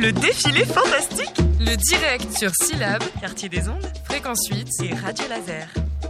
Le défilé fantastique. Le direct sur Syllab, Quartier des Ondes, Fréquence 8 et Radio Laser.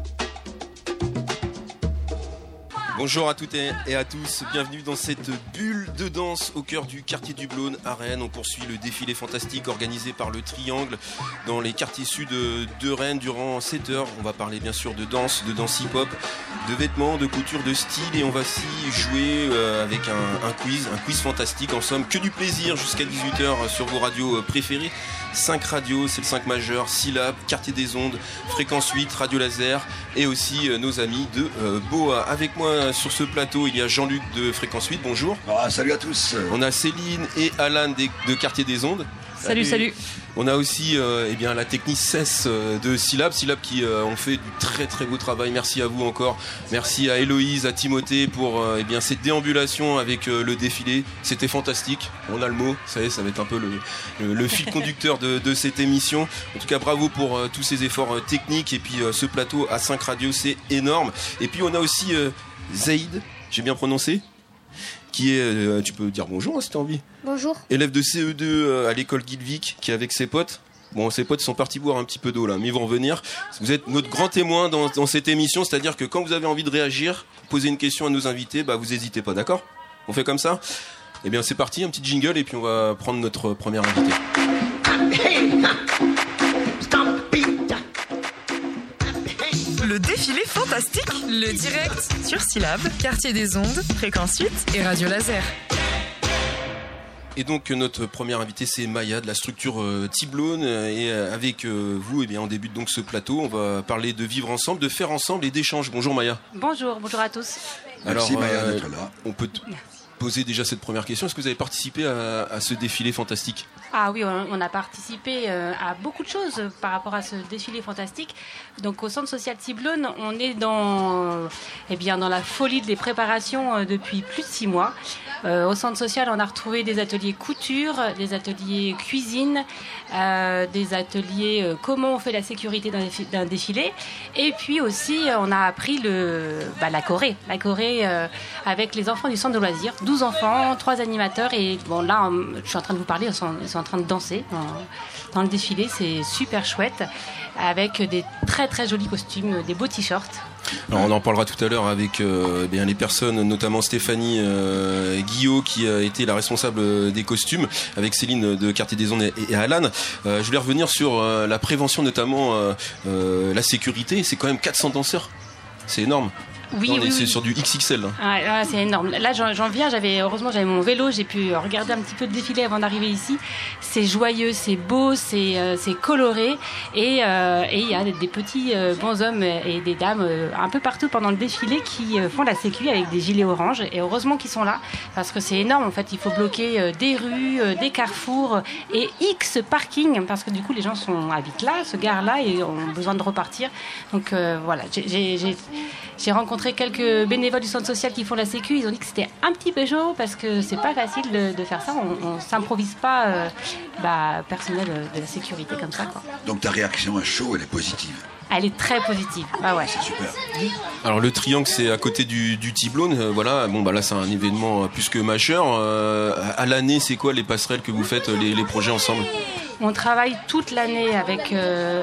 Bonjour à toutes et à tous, bienvenue dans cette bulle de danse au cœur du quartier du Blône à Rennes. On poursuit le défilé fantastique organisé par le Triangle dans les quartiers sud de Rennes durant 7 heures. On va parler bien sûr de danse hip-hop, de vêtements, de couture, de style, et on va aussi jouer avec un quiz fantastique. En somme, que du plaisir jusqu'à 18h sur vos radios préférées. 5 radios, c'est le 5 majeur, Syllab, Quartier des Ondes, Fréquence 8, Radio Laser et aussi nos amis de Boa. Avec moi sur ce plateau, il y a Jean-Luc de Fréquence 8, bonjour. Salut à tous. On a Céline et Alan de Quartier des Ondes. Salut. On a aussi la technicesse de Syllab qui ont fait du très très beau travail. Merci à vous encore. Merci à Héloïse, à Timothée pour cette déambulation avec le défilé. C'était fantastique. On a le mot. Ça va être un peu le fil conducteur de cette émission. En tout cas, bravo pour tous ces efforts techniques. Et puis ce plateau à 5 radios, c'est énorme. Et puis on a aussi Zaïd, j'ai bien prononcé, qui est, tu peux dire bonjour si tu as envie. Bonjour. Élève de CE2 à l'école Guilvic, qui est avec ses potes. Bon, ses potes sont partis boire un petit peu d'eau là, mais ils vont revenir. Vous êtes notre grand témoin dans cette émission, c'est-à-dire que quand vous avez envie de réagir, poser une question à nos invités, vous n'hésitez pas, d'accord ? On fait comme ça ? Eh bien, c'est parti, un petit jingle et puis on va prendre notre premier invité. Le défilé fantastique. Le direct Sur Syllab, Quartier des Ondes, Fréquence 8 et Radio Laser. Et donc notre première invitée, c'est Maya de la structure Tiblone, et avec vous, on débute donc ce plateau. On va parler de vivre ensemble, de faire ensemble et d'échanges. Bonjour Maya. Bonjour à tous. Merci Maya d'être là. On peut poser déjà cette première question. Est-ce que vous avez participé à ce défilé fantastique ? Ah oui, on a participé à beaucoup de choses par rapport à ce défilé fantastique. Donc au centre social Tiblone, on est dans la folie des préparations depuis plus de 6 mois. Au centre social, on a retrouvé des ateliers couture, des ateliers cuisine, des ateliers comment on fait la sécurité d'un défilé. Et puis aussi, on a appris la choré. La choré avec les enfants du centre de loisirs. 12 enfants, 3 animateurs. Et bon, là, je suis en train de vous parler, ils sont en train de danser dans le défilé. C'est super chouette, avec des très très jolis costumes, des beaux t-shirts. Alors on en parlera tout à l'heure avec les personnes, notamment Stéphanie Guillot qui a été la responsable des costumes, avec Céline de Quartier des Ondes et Alan. Je voulais revenir sur la prévention, notamment la sécurité. C'est quand même 400 danseurs, c'est énorme. Oui. C'est sur du XXL. Ah, c'est énorme. Là, j'en viens. Heureusement, j'avais mon vélo. J'ai pu regarder un petit peu le défilé avant d'arriver ici. C'est joyeux, c'est beau, c'est coloré. Et il y a des petits bonshommes et des dames un peu partout pendant le défilé qui font la sécu avec des gilets orange. Et heureusement qu'ils sont là, parce que c'est énorme. En fait, il faut bloquer des rues, des carrefours et X parking, parce que du coup, les gens habitent là, se garent là et ont besoin de repartir. Donc voilà, j'ai rencontré quelques bénévoles du centre social qui font la sécu. Ils ont dit que c'était un petit peu chaud parce que c'est pas facile de faire ça. On s'improvise pas personnel de la sécurité comme ça, quoi. Donc ta réaction à chaud, elle est positive. Elle est très positive. Ah ouais. C'est super. Alors le Triangle, c'est à côté du Tiblone. Là c'est un événement plus que majeur. À l'année, c'est quoi les passerelles que vous faites, les projets ensemble ? On travaille toute l'année avec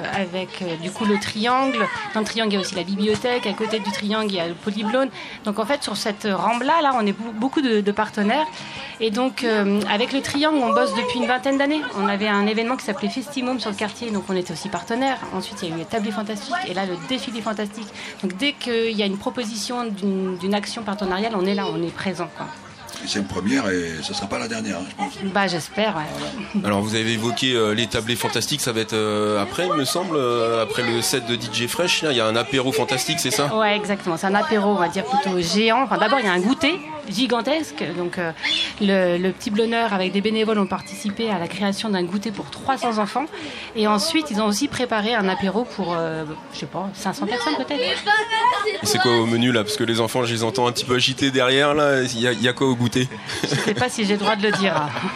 du coup le Triangle. Dans le Triangle, il y a aussi la bibliothèque. À côté du Triangle, il y a le Polyblone. Donc en fait, sur cette rampe-là, on est beaucoup de partenaires. Et donc avec le Triangle, on bosse depuis une vingtaine d'années. On avait un événement qui s'appelait Festimum sur le quartier, donc on était aussi partenaires. Ensuite, il y a eu le Tablier Fantastique et là le Défilé Fantastique. Donc dès qu'il y a une proposition d'une action partenariale, on est là, on est présent, quoi. C'est une première et ce ne sera pas la dernière, je pense. J'espère, ouais. Alors vous avez évoqué les tablés fantastiques, ça va être après, il me semble, après le set de DJ Fresh, il y a un apéro fantastique, c'est ça ? Ouais, exactement, c'est un apéro, on va dire plutôt géant. Enfin, d'abord, il y a un goûter gigantesque. Donc le petit blonneur avec des bénévoles ont participé à la création d'un goûter pour 300 enfants. Et ensuite, ils ont aussi préparé un apéro pour, 500 personnes peut-être. Et c'est quoi au menu là ? Parce que les enfants, je les entends un petit peu agités derrière là. Il y a quoi au goûter ? Je ne sais pas si j'ai le droit de le dire.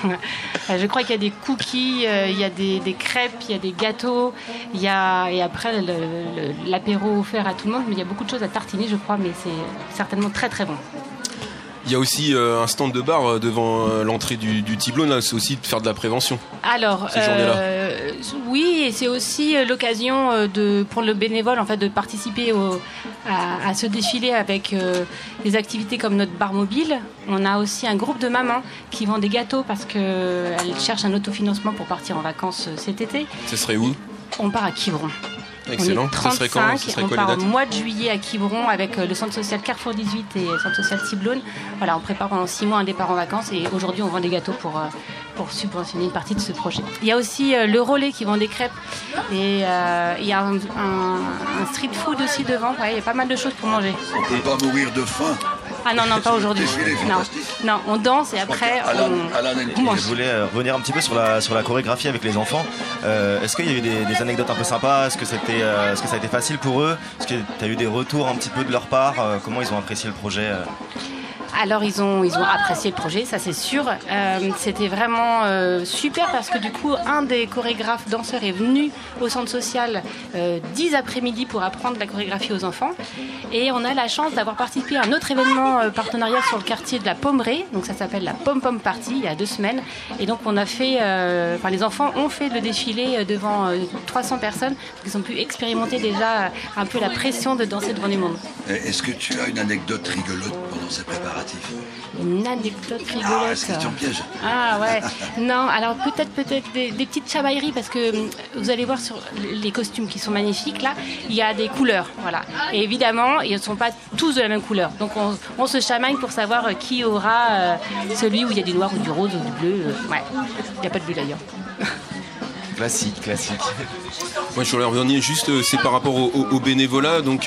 Je crois qu'il y a des cookies, il y a des crêpes, il y a des gâteaux, et après l'apéro offert à tout le monde. Mais il y a beaucoup de choses à tartiner, je crois, mais c'est certainement très très bon. Il y a aussi un stand de bar devant l'entrée du Tiblone, là, c'est aussi de faire de la prévention. Alors, oui, et c'est aussi l'occasion pour le bénévole en fait, de participer à ce défilé avec des activités comme notre bar mobile. On a aussi un groupe de mamans qui vendent des gâteaux parce qu'elles cherchent un autofinancement pour partir en vacances cet été. Ce serait où ? On part à Quiberon. Excellent. On est 35, ça serait quand, on part au mois de juillet à Quiberon avec le centre social Carrefour 18 et le centre social Tiblone. Voilà, on prépare pendant 6 mois un départ en vacances et aujourd'hui on vend des gâteaux pour subventionner une partie de ce projet. Il y a aussi le Relais qui vend des crêpes et il y a un street food aussi devant. Ouais, il y a pas mal de choses pour manger. On peut pas mourir de faim. Ah non, pas aujourd'hui. Non, on danse et après on mange. Je voulais revenir un petit peu sur la chorégraphie avec les enfants. Est-ce qu'il y a eu des anecdotes un peu sympas ? Est-ce que ça a été facile pour eux ? Est-ce que tu as eu des retours un petit peu de leur part ? Comment ils ont apprécié le projet ? Alors ils ont apprécié le projet, ça c'est sûr. C'était vraiment super parce que du coup un des chorégraphes danseurs est venu au centre social 10 après-midi pour apprendre la chorégraphie aux enfants. Et on a la chance d'avoir participé à un autre événement partenariat sur le quartier de la Pommeraye. Donc ça s'appelle la Pom Pom Party, il y a 2 semaines. Et donc on a fait, les enfants ont fait le défilé devant 300 personnes. Donc ils ont pu expérimenter déjà un peu la pression de danser devant du monde. Est-ce que tu as une anecdote rigolote pendant ces préparatifs ? Une anecdote rigolote. Ah, question piège. Ah ouais. Non, alors peut-être des petites chamailleries parce que vous allez voir sur les costumes qui sont magnifiques là, il y a des couleurs, voilà. Et évidemment, ils ne sont pas tous de la même couleur. Donc on se chamaille pour savoir qui aura celui où il y a du noir ou du rose ou du bleu. Ouais. Il n'y a pas de bleu d'ailleurs. Classique. Moi, je voulais revenir juste, c'est par rapport au bénévolat. Donc,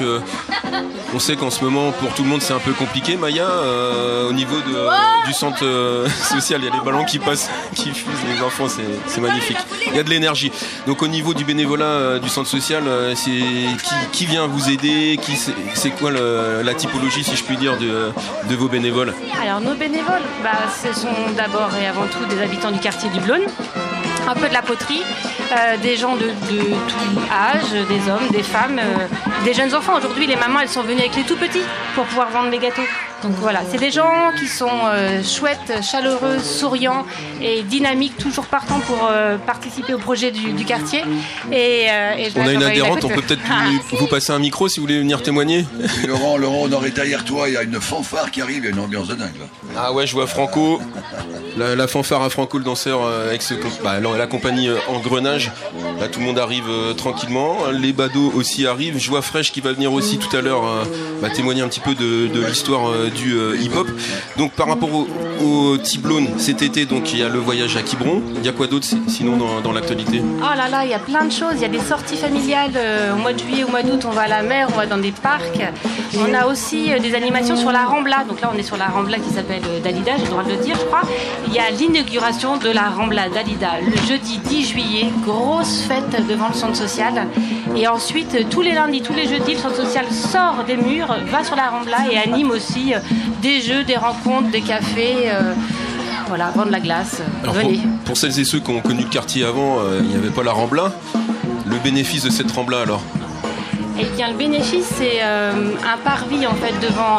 on sait qu'en ce moment, pour tout le monde, c'est un peu compliqué. Maya, au niveau du centre social, il y a les ballons qui passent, qui fusent les enfants, c'est magnifique. Il y a de l'énergie. Donc, au niveau du bénévolat du centre social, c'est qui vient vous aider ? C'est quoi la typologie, si je puis dire, de vos bénévoles ? Alors, nos bénévoles, ce sont d'abord et avant tout des habitants du quartier du Blône. Un peu de la poterie, des gens de tout âge, des hommes, des femmes, des jeunes enfants. Aujourd'hui, les mamans, elles sont venues avec les tout petits pour pouvoir vendre les gâteaux. Donc voilà, c'est des gens qui sont chouettes, chaleureux, souriants et dynamiques, toujours partants pour participer au projet du quartier. Et on a une adhérente, on peut peut-être vous passer un micro si vous voulez venir témoigner. Laurent, on aurait derrière toi, il y a une fanfare qui arrive, il y a une ambiance de dingue là. Ah ouais, je vois Franco, la fanfare à Franco le danseur avec la compagnie Engrenage. Là, tout le monde arrive tranquillement. Les badauds aussi arrivent. Je vois Fresh qui va venir aussi tout à l'heure témoigner un petit peu de l'histoire du hip-hop. Donc par rapport au Tiblone cet été, donc il y a le voyage à Quiberon. Il y a quoi d'autre sinon dans l'actualité ? Oh là là, il y a plein de choses. Il y a des sorties familiales au mois de juillet, au mois d'août. On va à la mer, on va dans des parcs. On a aussi des animations sur la Rambla. Donc là, on est sur la Rambla qui s'appelle Dalida, j'ai le droit de le dire, je crois. Il y a l'inauguration de la Rambla Dalida le jeudi 10 juillet. Grosse fête devant le centre social. Et ensuite, tous les lundis, tous les jeudis, le centre social sort des murs, va sur la Rambla et anime aussi des jeux, des rencontres, des cafés, vendre la glace. Alors pour celles et ceux qui ont connu le quartier avant, il n'y avait pas la Rambla. Le bénéfice de cette Rambla alors ? Eh bien, le bénéfice, c'est un parvis en fait devant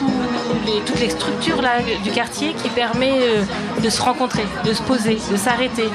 toutes les structures là, du quartier qui permet de se rencontrer, de se poser, de s'arrêter,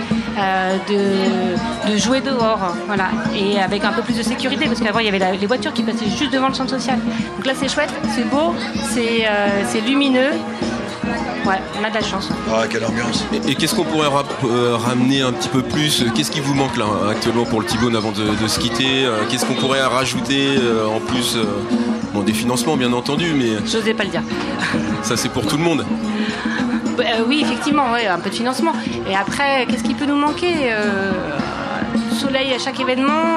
de jouer dehors, voilà, et avec un peu plus de sécurité parce qu'avant il y avait les voitures qui passaient juste devant le centre social. Donc là, c'est chouette, c'est beau, c'est lumineux. Ouais, on a de la chance. Ah, quelle ambiance. Et qu'est-ce qu'on pourrait ramener un petit peu plus ? Qu'est-ce qui vous manque là actuellement pour le Tiblone avant de se quitter ? Qu'est-ce qu'on pourrait rajouter en plus des financements bien entendu, mais... J'osais pas le dire. Ça c'est pour tout le monde. Oui, effectivement, ouais, un peu de financement. Et après, qu'est-ce qui peut nous manquer ? Soleil à chaque événement,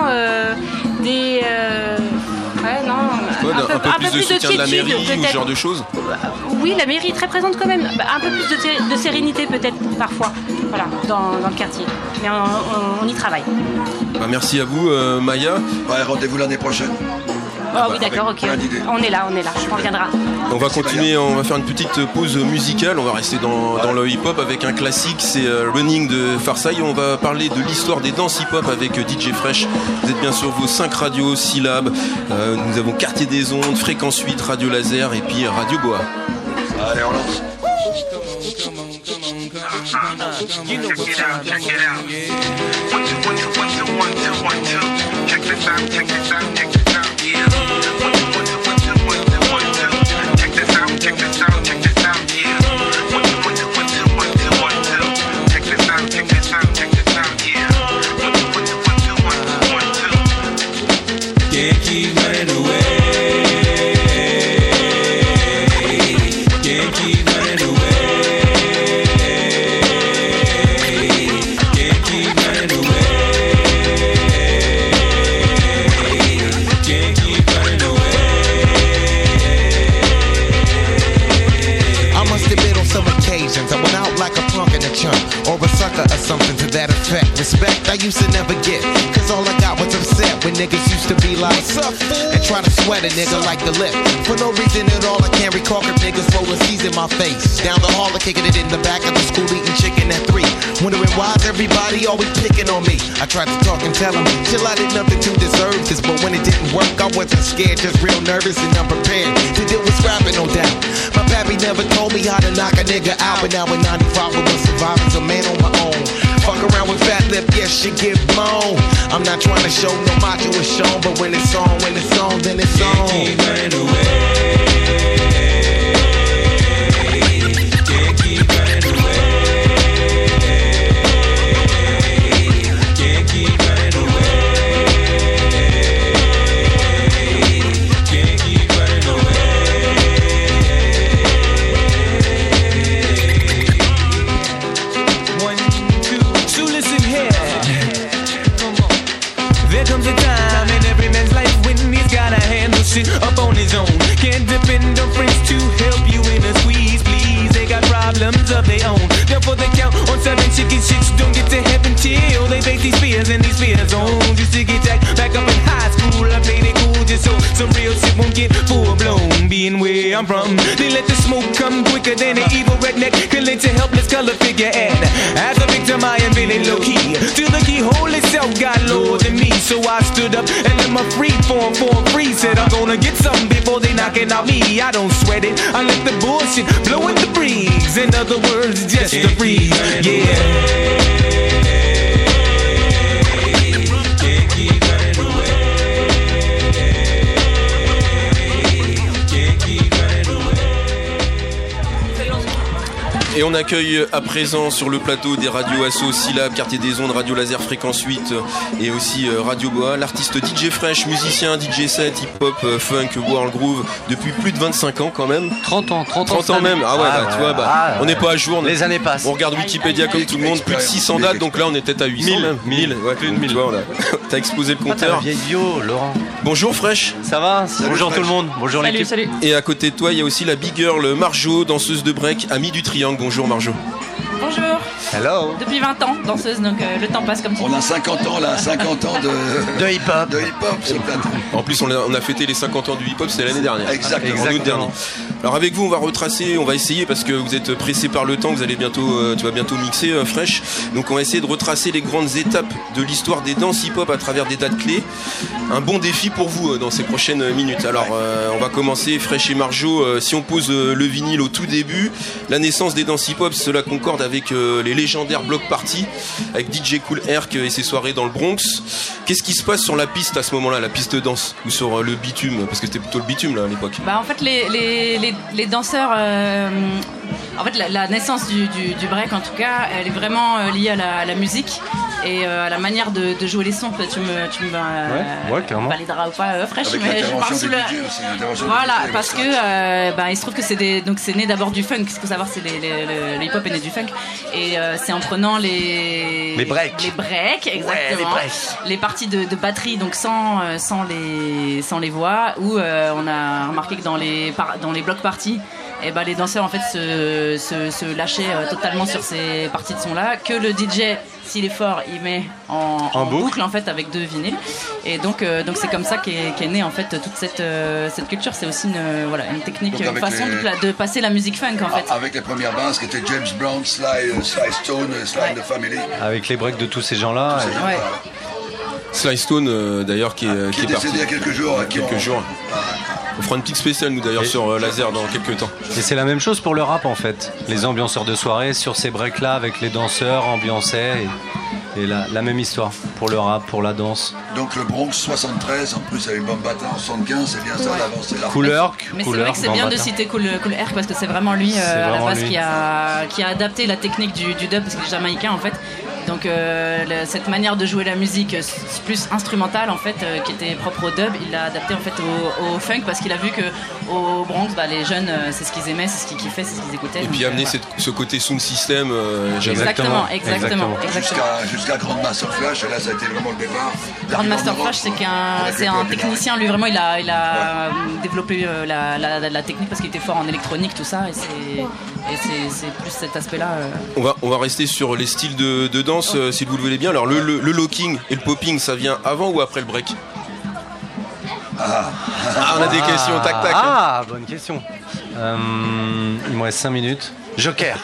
un peu plus de soutien de la mairie ou ce genre de choses ? Oui, la mairie est très présente quand même. Un peu plus de sérénité peut-être parfois, voilà, dans le quartier. Mais on y travaille. Merci à vous, Maya. Ouais, rendez-vous l'année prochaine. Oh oui, d'accord, ok. On est là, on reviendra. On va continuer, on va faire une petite pause musicale. On va rester dans le hip-hop avec un classique, c'est Running de Farsailles. On va parler de l'histoire des danses hip-hop avec DJ Fresh. Vous êtes bien sur vos 5 radios, Syllab. Nous avons Quartier des Ondes, Fréquence 8, Radio Laser et puis Radio Boa. Allez, on lance. You know what time check it out. 1, 2, 1, 2, 1, 2, 1, 2, 1, 2. Check this out, check this out, check this out, yeah. 1, 2, 1, 2, 1, 2, 1, 2, 1, 2. Check this out, check this out, check this out, yeah. 1, 2, 1, 2, 1, 2, 1, 2, 1, 2. Check this out, check this out, check this out, yeah. 1, 2, 1, 2, 1, 2, 1, 2, 1, 2. Can't keep running away. Can't keep running away. I went out like a punk in a chunk, or a sucker or something to that effect. Respect I used to never get, cause all I got was upset when niggas used to be like, what's up, fool? And try to sweat a nigga like the lip. For no reason at all, I can't recall cause niggas rolling C's in my face. Down the hall, kicking it in the back of the school, eating chicken at 3. Wondering why's everybody always picking on me. I tried to talk and tell them, chill, I did nothing to deserve this. But when it didn't work, I wasn't scared, just real nervous and unprepared to deal with scrapping, no doubt. My pappy never told me how to knock a nigga out, but now in 95 I was surviving, a man on my own. Fuck around with fat lip, yes, she get blown. I'm not trying to show no macho is shown, but when it's on, then it's on. Can't keep running away. Can't keep running away. Can't keep running away. Can't keep running away. There comes a time in every man's life when he's gotta handle shit up on his own. Can't depend on friends to help you in a squeeze, please. They got problems of their own. Therefore they count on 7 chicken shits. Don't get to heaven till they face these fears and these fear zones. Used to get jacked back up in high school. I played it cool just so some real shit won't get full blown. Being where I'm from, they let the smoke come quicker than an evil redneck can let a helpless color figure act. As a victim I am feeling low key, till the keyhole itself got lower than me. So I stood up and let my free form free. Said I'm gonna get something before they knocking out me. I don't sweat it, I let the bullshit blow in the breeze. In other words, just a breeze, yeah. Can't keep running away. Can't keep running away. Et on accueille à présent sur le plateau des radios Asso, Syllab, Quartier des Ondes, Radio Laser, Fréquence 8 et aussi Radio Boa, l'artiste DJ Fresh, musicien, DJ set, hip-hop, funk, world groove depuis plus de 25 ans quand même. 30 ans même. Ah ouais, tu vois, on n'est pas à jour. Les années passent. On regarde Wikipédia comme tout le monde, plus de 600 dates, donc là on est peut-être à 800 même. 1000, ouais, plus de 1000. Tu vois, t'as explosé le compteur. Vieille bio, Laurent. Bonjour Fresh. Ça va? Bonjour tout le monde. Bonjour l'équipe. Salut. Et à côté de toi, il y a aussi la big girl Marjo, danseuse de break, amie du Triangle. Bonjour Marjo. Bonjour. Hello. Depuis 20 ans, danseuse, donc le temps passe comme tu dis. On a 50 ans là, 50 ans de hip-hop. De hip-hop, c'est peut-être. En plus, on a fêté les 50 ans du hip-hop, c'était l'année dernière. Exactement. En août dernier. Alors avec vous, on va retracer, on va essayer, parce que vous êtes pressé par le temps, vous allez bientôt, tu vas bientôt mixer Fresh. Donc on va essayer de retracer les grandes étapes de l'histoire des danses hip-hop à travers des dates clés. Un bon défi pour vous dans ces prochaines minutes. Alors on va commencer, Fresh et Marjo, si on pose le vinyle au tout début, la naissance des danses hip-hop, cela concorde avec les légendaires block party, avec DJ Kool Herc et ses soirées dans le Bronx. Qu'est-ce qui se passe sur la piste à ce moment-là, la piste danse, ou sur le bitume, parce que c'était plutôt le bitume là à l'époque. Bah en fait les danseurs, en fait la naissance du break en tout cas, elle est vraiment liée à la musique et à la manière de jouer les sons. Tu me valideras ou pas Fresh, avec mais je parle sous le... Voilà, parce que il se trouve que c'est né d'abord du funk. Ce qu'il faut savoir, c'est le hip-hop est né du funk et c'est en prenant les breaks exactement, ouais, les parties de batterie, donc sans les voix, où on a remarqué que dans les block parties, et les danseurs en fait se lâchaient totalement sur ces parties de son là, que le DJ, s'il est fort, il met en boucle en fait avec 2 vinyles, et donc c'est comme ça qu'est née en fait toute cette culture. C'est aussi une technique, une façon de passer la musique funk en fait. Avec les premières bases qui étaient James Brown, Sly Stone, Sly and the Family. Avec les breaks de tous ces gens-là. Sly Stone d'ailleurs qui est décédé parti il y a quelques jours. On fera une petite spéciale nous d'ailleurs sur Laser dans quelques temps. Et c'est la même chose pour le rap en fait. Les ambianceurs de soirée sur ces breaks là avec les danseurs ambiançaient et la même histoire pour le rap, pour la danse. Donc le Bronx 73, en plus avec Bambaataa en 75, c'est bien ça l'avancée là. Couleur. Mais c'est vrai que c'est bien de citer Cool Herc parce que c'est vraiment lui à la base qui a adapté la technique du dub parce qu'il est jamaïcain en fait. Donc cette manière de jouer la musique plus instrumentale en fait, qui était propre au dub, il l'a adapté en fait au funk parce qu'il a vu que au Bronx, les jeunes, c'est ce qu'ils aimaient, c'est ce qu'ils kiffaient, c'est ce qu'ils écoutaient. Et puis amener ce côté sound system. Exactement. Jusqu'à Grandmaster Flash, et là ça a été vraiment le départ. Grandmaster Flash, c'est un technicien, lui vraiment il a développé la technique parce qu'il était fort en électronique, tout ça, et c'est plus cet aspect-là. On va rester sur les styles de danse. Si vous le voulez bien. Alors le locking et le popping, ça vient avant ou après le break? On a des questions, tac. Bonne question. Il me reste 5 minutes. Joker.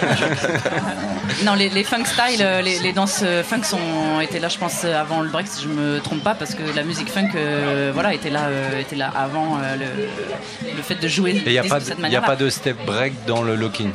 Non, les funk style, les danses funk étaient là, je pense, avant le break, si je me trompe pas, parce que la musique funk, était là avant le fait de jouer. Et il n'y a pas de step break dans le locking.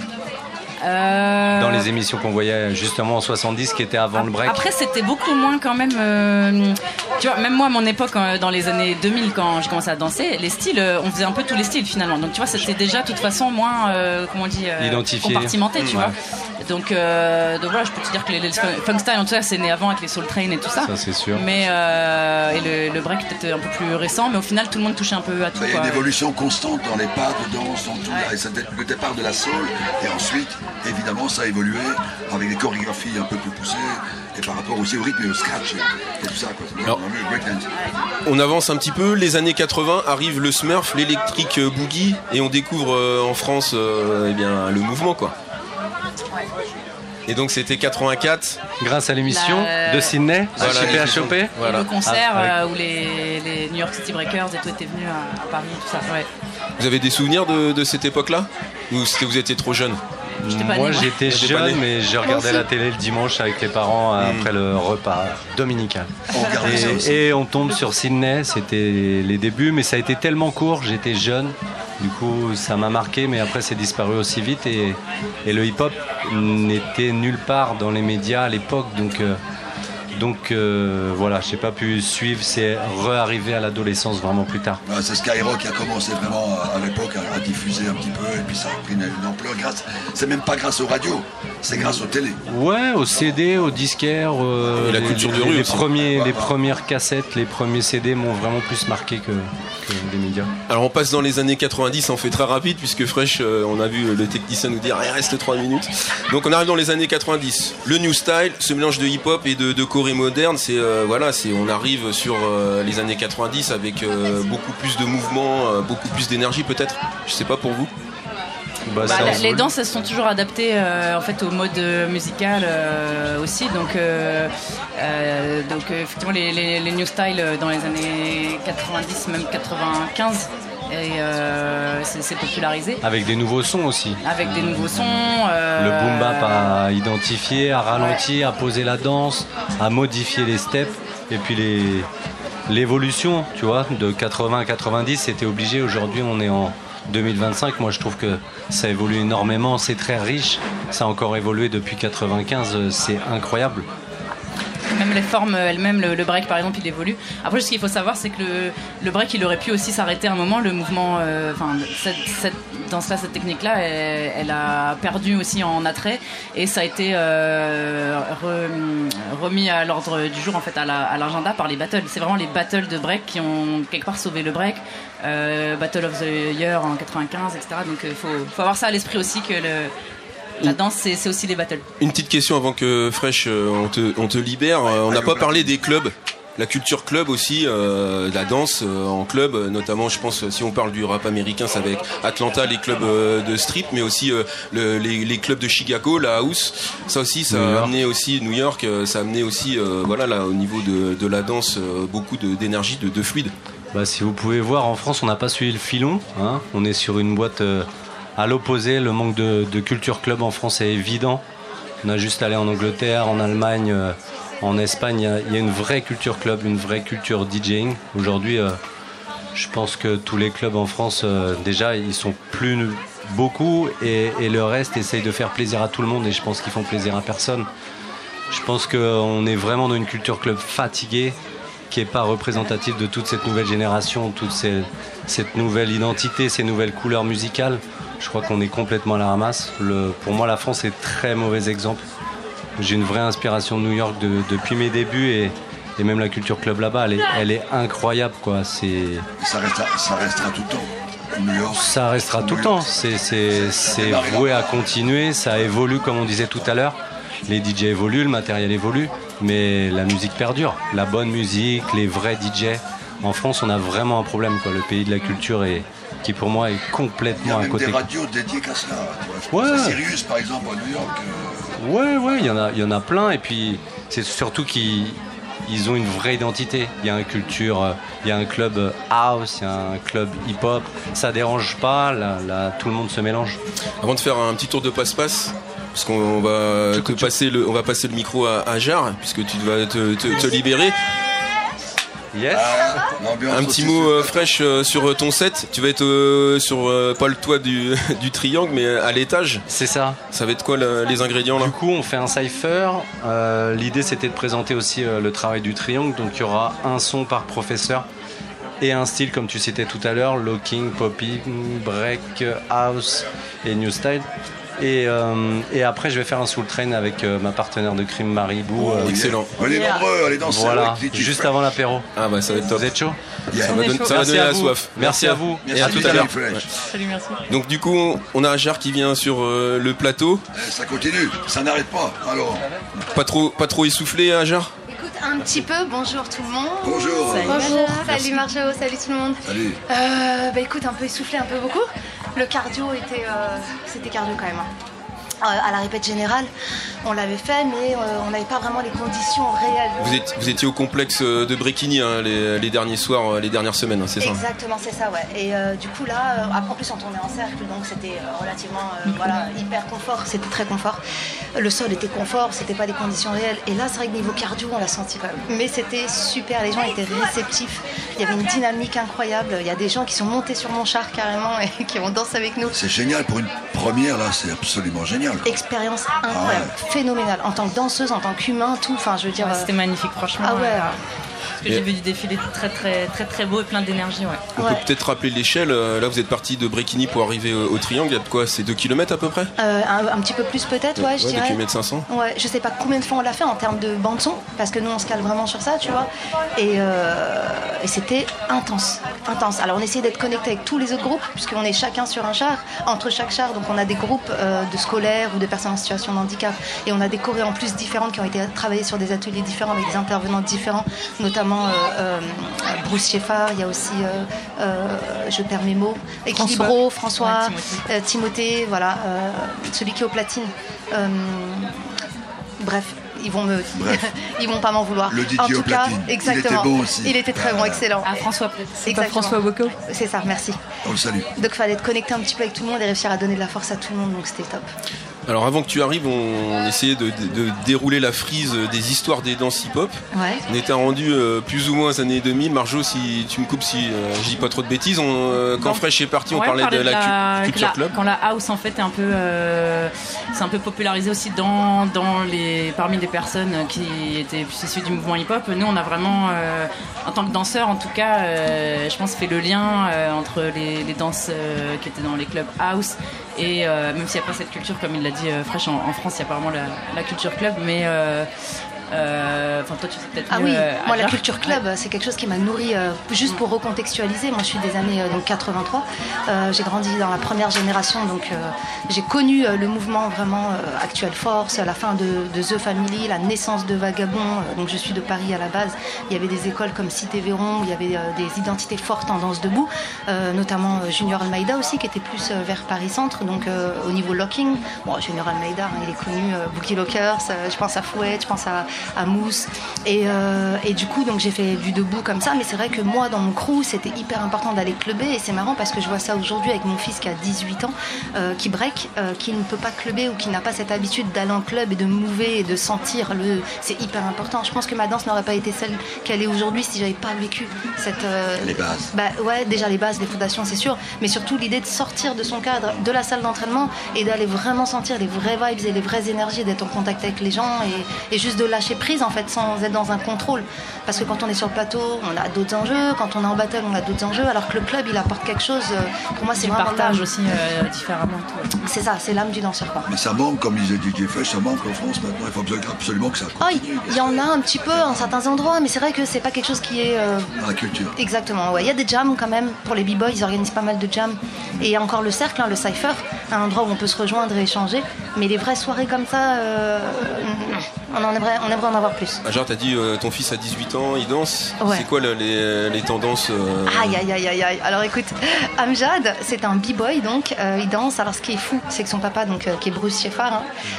Dans les émissions qu'on voyait justement en 70 qui étaient avant le break. Après c'était beaucoup moins quand même tu vois, même moi à mon époque dans les années 2000 quand j'ai commencé à danser, les styles on faisait un peu tous les styles finalement, donc tu vois c'était déjà de toute façon moins comment on dit compartimenté, tu vois. Donc voilà, je peux te dire que les funk style en tout cas c'est né avant avec les Soul Train et tout ça. Ça c'est sûr. Mais et le break peut-être un peu plus récent, mais au final tout le monde touchait un peu à tout. Il y a une évolution constante dans les pas de danse, dans tout. Et ça, le départ de la soul et ensuite évidemment ça a évolué avec des chorégraphies un peu plus poussées et par rapport aussi au rythme et au scratch et tout ça quoi. Alors, on avance un petit peu, les années 80 arrive le Smurf, l'électrique boogie et on découvre en France le mouvement quoi. Et donc c'était 84 grâce à l'émission de Sydney, HOP. Voilà. Le concert où les New York City Breakers et tout étaient venus à Paris, tout ça. Ouais. Vous avez des souvenirs de cette époque-là? Ou vous étiez trop jeune? Moi j'étais jeune, mais j'ai regardé la télé le dimanche avec les parents après le repas dominical. Et on tombe sur Sydney, c'était les débuts, mais ça a été tellement court, j'étais jeune. Du coup, ça m'a marqué, mais après, c'est disparu aussi vite. Et le hip-hop n'était nulle part dans les médias à l'époque. Donc voilà, j'ai pas pu suivre. C'est re-arrivé à l'adolescence vraiment plus tard. C'est Skyrock qui a commencé vraiment à l'époque à diffuser un petit peu. Et puis ça a pris une ampleur. C'est même pas grâce aux radios, c'est grâce aux télé. Ouais, aux CD, aux disquaires. La culture de rue aussi. Les premières cassettes, les premiers CD m'ont vraiment plus marqué que les médias. Alors on passe dans les années 90, on fait très rapide puisque Fresh, on a vu le technicien nous dire il reste 3 minutes. Donc on arrive dans les années 90. Le new style, ce mélange de hip-hop et de Corée moderne, on arrive sur les années 90 avec beaucoup plus de mouvements, beaucoup plus d'énergie peut-être. Je sais pas pour vous. Les danses elles sont toujours adaptées en fait au mode musical aussi, donc effectivement les new style dans les années 90 même 95 et c'est popularisé avec des nouveaux sons aussi, avec des nouveaux sons le boom bap à identifier, à ralentir, à poser la danse, à modifier les steps et puis l'évolution, tu vois, de 80 à 90 c'était obligé. Aujourd'hui on est en 2025, moi je trouve que ça évolue énormément, c'est très riche, ça a encore évolué depuis 95, c'est incroyable. Même les formes elles-mêmes, le break par exemple il évolue. Après ce qu'il faut savoir c'est que le break il aurait pu aussi s'arrêter à un moment, le mouvement, cette danse-là, cette technique-là elle a perdu aussi en attrait et ça a été remis à l'ordre du jour en fait à l'agenda par les battles. C'est vraiment les battles de break qui ont quelque part sauvé le break. Battle of the Year en 95, etc. Donc il faut avoir ça à l'esprit aussi que la danse c'est aussi les battles. Une petite question avant que Fresh on te libère. On n'a pas parlé des clubs. La culture club aussi, la danse en club, notamment je pense si on parle du rap américain c'est avec Atlanta les clubs de street, mais aussi les clubs de Chicago, la house, ça aussi ça a amené aussi New York, ça a amené aussi au niveau de la danse beaucoup d'énergie, de fluide. Si vous pouvez voir en France on n'a pas suivi le filon, hein. On est sur une boîte à l'opposé, le manque de culture club en France est évident. On a juste allé en Angleterre, en Allemagne, en Espagne, il y a une vraie culture club, une vraie culture DJing. Aujourd'hui, Je pense que tous les clubs en France, déjà, ils sont plus beaucoup et le reste essaye de faire plaisir à tout le monde et je pense qu'ils font plaisir à personne. Je pense qu'on est vraiment dans une culture club fatiguée qui n'est pas représentative de toute cette nouvelle génération, toute cette nouvelle identité, ces nouvelles couleurs musicales. Je crois qu'on est complètement à la ramasse. Pour moi, la France est un très mauvais exemple. J'ai une vraie inspiration de New York depuis mes débuts et même la culture club là-bas, elle est incroyable, quoi. Ça restera tout le temps. New York, ça restera tout le temps. C'est voué à continuer. Ça évolue, comme on disait tout à l'heure. Les DJ évoluent, le matériel évolue, mais la musique perdure. La bonne musique, les vrais DJ. En France, on a vraiment un problème, quoi. Le pays de la culture qui pour moi est complètement à côté. Il y a même des radios dédiées qu'à cela. Ouais. Sirius, par exemple, à New York. Ouais, il y en a plein. Et puis, c'est surtout qu'ils ont une vraie identité. Il y a une culture, il y a un club house, il y a un club hip-hop. Ça dérange pas, là, tout le monde se mélange. Avant de faire un petit tour de passe-passe, parce qu'on va passer le micro à Jar, puisque tu vas te libérer. Yes. Un petit mot fraîche sur ton set. Tu vas être sur pas le toit du triangle, mais à l'étage. C'est ça. Ça va être quoi les ingrédients là ? Du coup, on fait un cypher. L'idée, c'était de présenter aussi le travail du triangle. Donc, il y aura un son par professeur et un style, comme tu citais tout à l'heure, locking, popping, break, house et new style. Et après, je vais faire un Soul Train avec ma partenaire de crime, Maribou. Excellent. Allez nombreux, allez danser. Voilà, juste avant l'apéro. Ah bah ça va être top. Vous êtes chaud ? Ça va donner la soif. Merci à vous. Et à tout à l'heure. Salut, merci. Donc du coup, on a Jar qui vient sur le plateau. Ça continue, ça n'arrête pas. Alors. Pas trop essoufflé, Jar ? Écoute, un petit peu. Bonjour tout le monde. Bonjour. Bonjour. Salut Marjo, salut tout le monde. Salut. Écoute, un peu essoufflé, un peu beaucoup. Le cardio c'était cardio quand même. À la répète générale, on l'avait fait, mais on n'avait pas vraiment les conditions réelles. Vous étiez au complexe de Bréquigny les derniers soirs, les dernières semaines, c'est ça ? Exactement, c'est ça, ouais. Et du coup là, en plus on tournait en cercle, donc c'était relativement hyper confort, c'était très confort. Le sol était confort, c'était pas des conditions réelles. Et là, c'est vrai que niveau cardio, on l'a senti quand même. Mais c'était super, les gens étaient réceptifs. Il y avait une dynamique incroyable. Il y a des gens qui sont montés sur mon char carrément et qui ont dansé avec nous. C'est génial pour une première là, c'est absolument génial. Expérience incroyable, phénoménale. En tant que danseuse, en tant qu'humain, tout. Enfin, je veux dire. C'était magnifique, franchement. Ah ouais. Parce que j'ai vu du défilé très très très très beau et plein d'énergie. Ouais. On peut peut-être rappeler l'échelle. Là, vous êtes parti de Bréquigny pour arriver au triangle. Il y a de quoi ? C'est 2 km à peu près ? Un petit peu plus peut-être, ouais, je dirais. 2 km 500. Ouais, je sais pas combien de fois on l'a fait en termes de bande son, parce que nous on se cale vraiment sur ça, tu vois. Et c'était intense. Alors on essayait d'être connecté avec tous les autres groupes, puisqu'on est chacun sur un char. Entre chaque char, donc on a des groupes de scolaires ou de personnes en situation de handicap, et on a des chorés en plus différentes qui ont été travaillées sur des ateliers différents avec des intervenants différents, notamment Bruce Sheffard, il y a aussi je perds mes mots, Équilibro, François, Timothée, voilà, celui qui est au platine. Bref, ils vont pas m'en vouloir. Le DJ en tout au cas, platine. exactement. Il était beau aussi. Il était très bon, excellent. Ah, François, c'est pas François Bocco. C'est ça, merci. On le salue. Donc il fallait être connecté un petit peu avec tout le monde et réussir à donner de la force à tout le monde, donc c'était top. Alors avant que tu arrives, on essayait de dérouler la frise des histoires des danses hip-hop. Ouais. On était rendu plus ou moins aux années 2000. Marjo, si tu me coupes si je dis pas trop de bêtises, quand Fresh est parti, on parlait de la culture club. Quand la house en fait est un peu, c'est un peu popularisé aussi parmi les personnes qui étaient issues du mouvement hip-hop. Nous, on a vraiment, en tant que danseurs en tout cas, je pense fait le lien entre les danses qui étaient dans les clubs house et même s'il n'y a pas cette culture comme il l'a dit Fresh en France, il y a pas vraiment la culture club, mais toi tu sais peut-être mieux, moi la culture club c'est quelque chose qui m'a nourri, juste pour recontextualiser, moi je suis des années 83, j'ai grandi dans la première génération, donc j'ai connu le mouvement vraiment Actuelle Force, la fin de The Family, la naissance de Vagabond, donc je suis de Paris à la base, il y avait des écoles comme Cité Véron où il y avait des identités fortes en danse debout, notamment Junior Almeida aussi qui était plus vers Paris Centre, donc au niveau locking, Junior Almeida il est connu, Bookie Lockers, je pense à Fouet, je pense à à Mousse. Et du coup, donc j'ai fait du debout comme ça. Mais c'est vrai que moi, dans mon crew, c'était hyper important d'aller clubber. Et c'est marrant parce que je vois ça aujourd'hui avec mon fils qui a 18 ans, qui break, qui ne peut pas clubber ou qui n'a pas cette habitude d'aller en club et de mouver et de sentir c'est hyper important. Je pense que ma danse n'aurait pas été celle qu'elle est aujourd'hui si j'avais pas vécu cette les bases. Ouais, déjà les bases, les fondations, c'est sûr, mais surtout l'idée de sortir de son cadre, de la salle d'entraînement et d'aller vraiment sentir les vraies vibes et les vraies énergies, d'être en contact avec les gens et juste de lâcher prise en fait, sans être dans un contrôle. Parce que quand on est sur le plateau, on a d'autres enjeux, quand on est en battle, on a d'autres enjeux, alors que le club, il apporte quelque chose. Pour moi, c'est vraiment partage aussi différemment. C'est ça, c'est l'âme du danseur, quoi. Mais ça manque, comme disait DJ Fresh, ça manque en France maintenant. Il faut absolument que ça continue. Il y en a un petit peu en certains endroits, mais c'est vrai que c'est pas quelque chose qui est dans la culture. Exactement. Ouais, il y a des jams quand même pour les b-boys, ils organisent pas mal de jams. Et il y a encore le cercle, le cypher, un endroit où on peut se rejoindre et échanger. Mais les vraies soirées comme ça, on aimerait en avoir plus. Genre, t'as dit ton fils a 18 ans, il danse. Ouais. C'est quoi les tendances Aïe. Alors écoute, Amjad, c'est un b-boy donc, il danse. Alors ce qui est fou, c'est que son papa, donc, qui est Bruce Sheffard,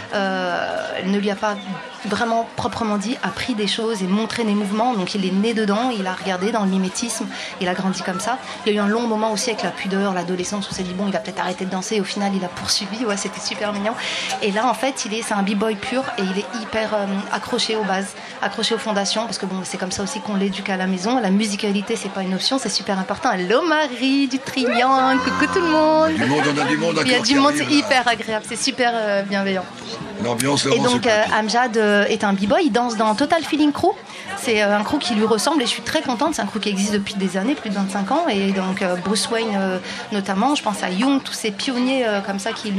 ne lui a pas vraiment proprement dit appris des choses et montré des mouvements. Donc il est né dedans, il a regardé dans le mimétisme, il a grandi comme ça. Il y a eu un long moment aussi avec la pudeur, l'adolescence où on s'est dit bon, il va peut-être arrêter de danser. Et au final, il a poursuivi. Ouais, c'était super mignon. Et là, en fait, c'est un b-boy pur et il est hyper accroché aux bases, accroché aux fondations, parce que bon, c'est comme ça aussi qu'on l'éduque à la maison. La musicalité, c'est pas une option, c'est super important. Allô Marie du Triangle, coucou tout le monde. On a du monde. Il y a du monde, c'est hyper agréable, c'est super bienveillant. L'ambiance. Et donc Amjad est un b-boy, il danse dans Total Feeling Crew. C'est un crew qui lui ressemble et je suis très contente. C'est un crew qui existe depuis des années, plus de 25 ans. Et donc Bruce Wayne notamment, je pense à Young, tous ces pionniers comme ça qui lui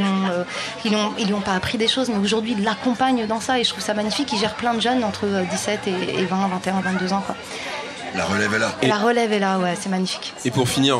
ont pas appris des choses, mais aujourd'hui ils l'accompagnent dans ça et je trouve ça magnifique. Il gère plein de jeunes entre 17 et 20, 21, 22 ans, quoi. La relève est là. Et la relève est là, ouais, c'est magnifique. Et pour finir,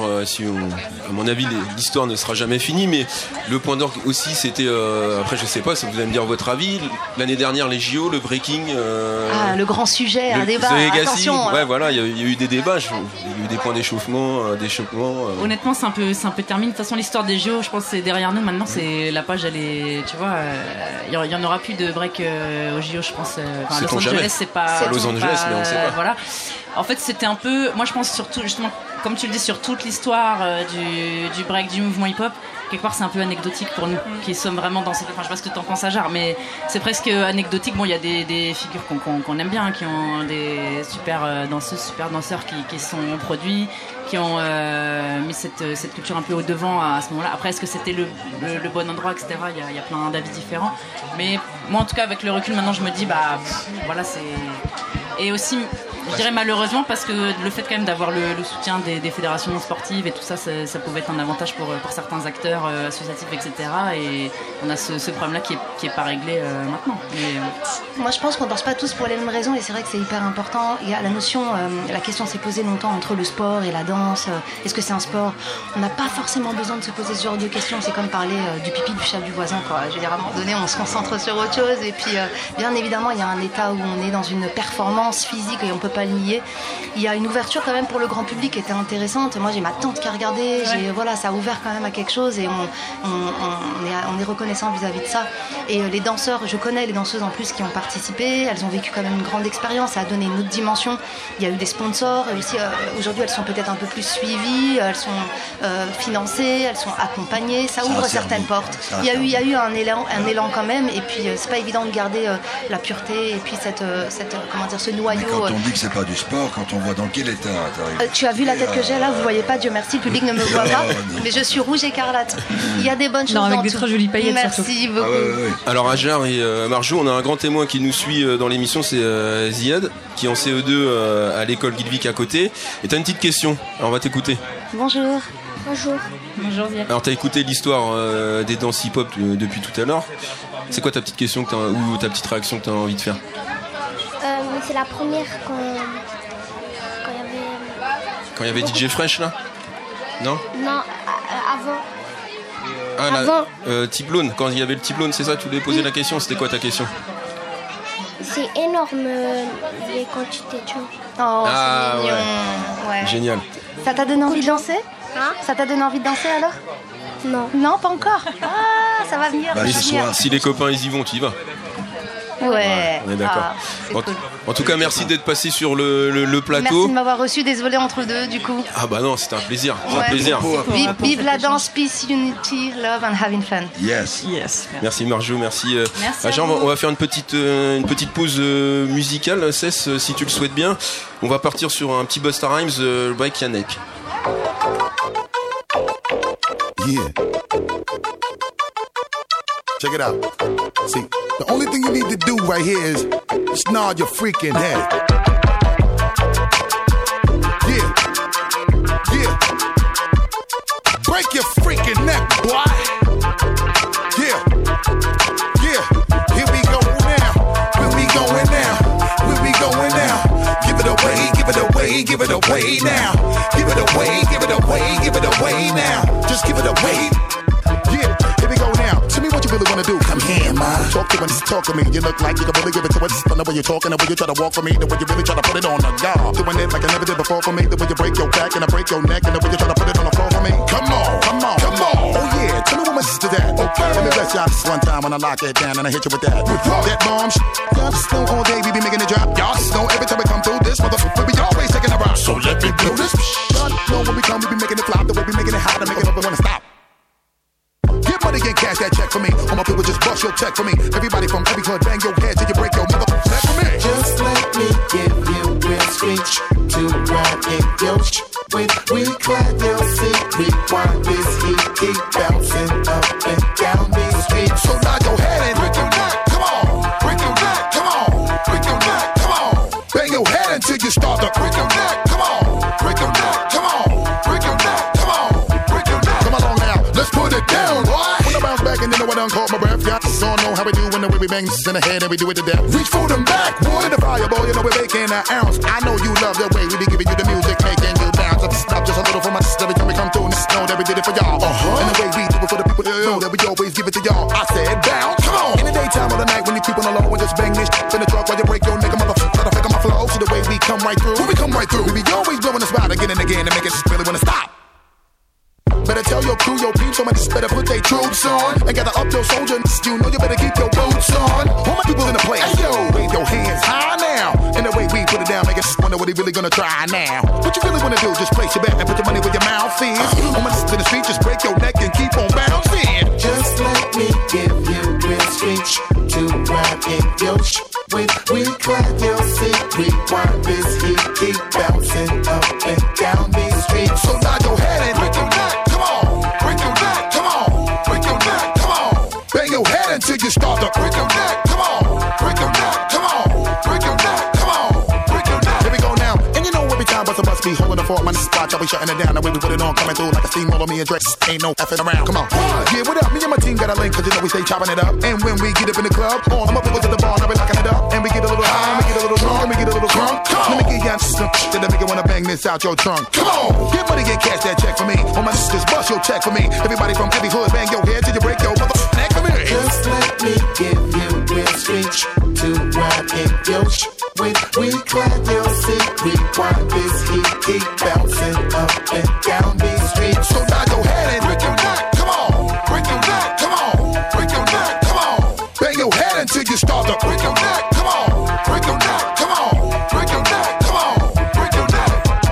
à mon avis, l'histoire ne sera jamais finie, mais le point d'orgue aussi, c'était, après je sais pas, si vous allez me dire votre avis, l'année dernière les JO, le breaking... le grand sujet, un débat, attention. Ouais, voilà, il y a eu des débats, il y a eu des points d'échauffement, d'échoppement. Honnêtement, c'est un peu terminé. De toute façon, l'histoire des JO, je pense que c'est derrière nous. Maintenant, c'est la page, elle est, tu vois, il y en aura plus de break aux JO, je pense. Los Angeles, c'est pas... Los Angeles, mais on sait pas. Voilà. En fait, c'était un peu... Moi, je pense surtout, justement, comme tu le dis, sur toute l'histoire du break, du mouvement hip-hop, quelque part, c'est un peu anecdotique pour nous, qui sommes vraiment dans cette... Enfin, je sais pas ce que t'en penses, Ajar, mais c'est presque anecdotique. Bon, il y a des figures qu'on aime bien, qui ont des super danseuses, super danseurs qui sont produits, qui ont mis cette culture un peu au devant à ce moment-là. Après, est-ce que c'était le bon endroit, etc. Il y a plein d'avis différents. Mais moi, en tout cas, avec le recul, maintenant, je me dis, voilà, c'est... Et aussi... Je dirais malheureusement parce que le fait quand même d'avoir le soutien des fédérations sportives et tout ça, ça pouvait être un avantage pour certains acteurs associatifs, etc. Et on a ce problème-là qui est pas réglé maintenant. Mais, moi, je pense qu'on danse pas tous pour les mêmes raisons et c'est vrai que c'est hyper important. Il y a la notion, la question s'est posée longtemps entre le sport et la danse. Est-ce que c'est un sport ? On n'a pas forcément besoin de se poser ce genre de questions. C'est comme parler du pipi du chat du voisin, quoi. Je veux dire, à un moment donné, on se concentre sur autre chose. Et puis, bien évidemment, il y a un état où on est dans une performance physique et on peut pas le nier. Il y a une ouverture quand même pour le grand public qui était intéressante. Moi, j'ai ma tante qui a regardé. Voilà, ça a ouvert quand même à quelque chose et on est reconnaissant vis-à-vis de ça. Et les danseurs, je connais les danseuses en plus qui ont participé. Elles ont vécu quand même une grande expérience. Ça a donné une autre dimension. Il y a eu des sponsors. Et aussi, aujourd'hui, elles sont peut-être un peu plus suivies. Elles sont financées. Elles sont accompagnées. Ça ouvre certaines portes. Il y a eu un élan quand même. Et puis, c'est pas évident de garder la pureté et puis ce noyau. Mais quand on dit que c'est pas du sport, quand on voit dans quel état t'arrives. Tu as vu la tête que j'ai là, vous voyez pas, Dieu merci, le public ne me voit pas, mais je suis rouge écarlate. Il y a des bonnes choses avec dans des tout. très jolies paillettes. Merci beaucoup. Alors Ajar et Marjo, on a un grand témoin qui nous suit dans l'émission, c'est Ziad, qui est en CE2 à l'école Guilvic à côté. Et t'as une petite question, alors on va t'écouter. Bonjour. Bonjour Ziad. Alors t'as écouté l'histoire des danses hip-hop depuis tout à l'heure. C'est quoi ta petite question ou ta petite réaction que t'as envie de faire? C'est la première quand il y avait DJ Fresh là? Non, avant. Avant. T-Blown, quand il y avait le T-Blown, c'est ça? Tu voulais poser la question, c'était quoi ta question? C'est énorme les quantités, tu vois. Oh, c'est mignon. Ouais. Génial. Ça t'a donné envie de danser? Ça t'a donné envie de danser alors? Non. Non, pas encore. Ah, ça va venir. Ce soir, si les copains ils y vont, tu y vas? Ouais. On est d'accord. En tout cas, merci d'être passé sur le plateau. Merci de m'avoir reçu. Désolé entre deux, du coup. Ah bah non, c'était un plaisir. Vive la danse, peace, unity, love and having fun. Yes. Merci Marjo, merci. Merci on va faire une petite pause musicale, Cess, si tu le souhaites bien. On va partir sur un petit Busta Rhymes by Yannick. Yeah. Check it out. See, the only thing you need to do right here is just nod your freaking head. Yeah. Yeah. Break your freaking neck, boy. Yeah. Yeah. Here we go now. Where we going now? Where we going now? Give it away, give it away, give it away now. Give it away, give it away, give it away now. Just give it away. Yeah, here we go now. Tell me what you really wanna do. Come here, man. Talk to me, talk to me. You look like you can really give it to us. The way you're talking, the way you try to walk for me, the way you really try to put it on the guard. Doing it like I never did before for me. The way you break your back and I break your neck, and the way you try to put it on the floor for me. Come on, come on, come on. Oh yeah, tell me what my sister's at. Okay, let me bless y'all this one time when I lock it down and I hit you with that. That bomb shit. Y'all just know all day we be making it drop. Y'all just know every time we come through this motherfucker, we be always taking a rock. So let me do this. Y'all know when we come, we be making it flop. The way we making it hot and making it up, we wanna stop. Get money and cash that check for me. All my people just bust your check for me. Everybody from every hood, bang your head till you break your motherfucking neck for me. Just let me give you real speech to ride in your with we clap your seat. Rewind this heat, keep bouncing up and down these streets. So nod your head and break your neck. Come on, break your neck. Come on, break your neck. Come on, bang your head until you start to break your neck. Come on, break your neck. Come on, break your neck. Come on, break your neck. Come along now, let's put it down. When I bounce back and you know I done caught my breath. Y'all just all know how we do when the way we bang this in the head and we do it to death. Reach for them back, wood the fireball, you know we're making an ounce. I know you love the way we be giving you the music, making you bounce. I stop just a little for my sister every time we come through. And this know that we did it for y'all. And the way we do it for the people that know that we always give it to y'all. I said bounce, come on. In the daytime or the night when you creep on the low and just bang this in the truck while you break your nigga motherfucker. Let affect on my flow. See the way we come right through. When we come right through, we be always blowing the spot again and again and make it just really wanna stop. Better tell your crew, your peeps, somebody just better put their troops on and gather up your soldiers. You know you better keep your boots on. All my people in the place, hey yo, wave your hands high now. And the way we put it down, make us wonder what they really gonna try now. What you really wanna do? Just place your bet and put your money where your mouth is. On my to the street, just break your neck and keep on bouncing. Just let me give you real speech to ride in your with we clap your seat, rewind this heat, keep bouncing up and down these streets. So nod your head and break your neck. Until you start to break your neck, come on, break your neck, come on, break your neck, come on, break your neck. Here we go now, and you know every time bust a must be holding the fort, my spot, y'all be shutting it down. The way we put it on, coming through like a steamroller, me and Drake, ain't no effing around. Come on, yeah, what up? Me and my team got a link, cause you know we stay chopping it up. And when we get up in the club, all my people to the bar, now we locking it up. And we get a little high, and we get a little drunk, and we get a little drunk. Let me get y'all some shit that make you wanna bang this out your trunk. Come on, get money, get cash that check for me. All my sisters, bust your check for me. Everybody from every hood, bang your head till you break your motherfucking neck for me. Just let me give you real speech to ride in your with we clap your seat, rewind this heat, keep bouncing up and down these streets. So nod your head and break your neck, come on, break your neck, come on, break your neck, come on, bang your head until you start to break your neck, come on, break your neck, come on, break your neck, come on, break your neck.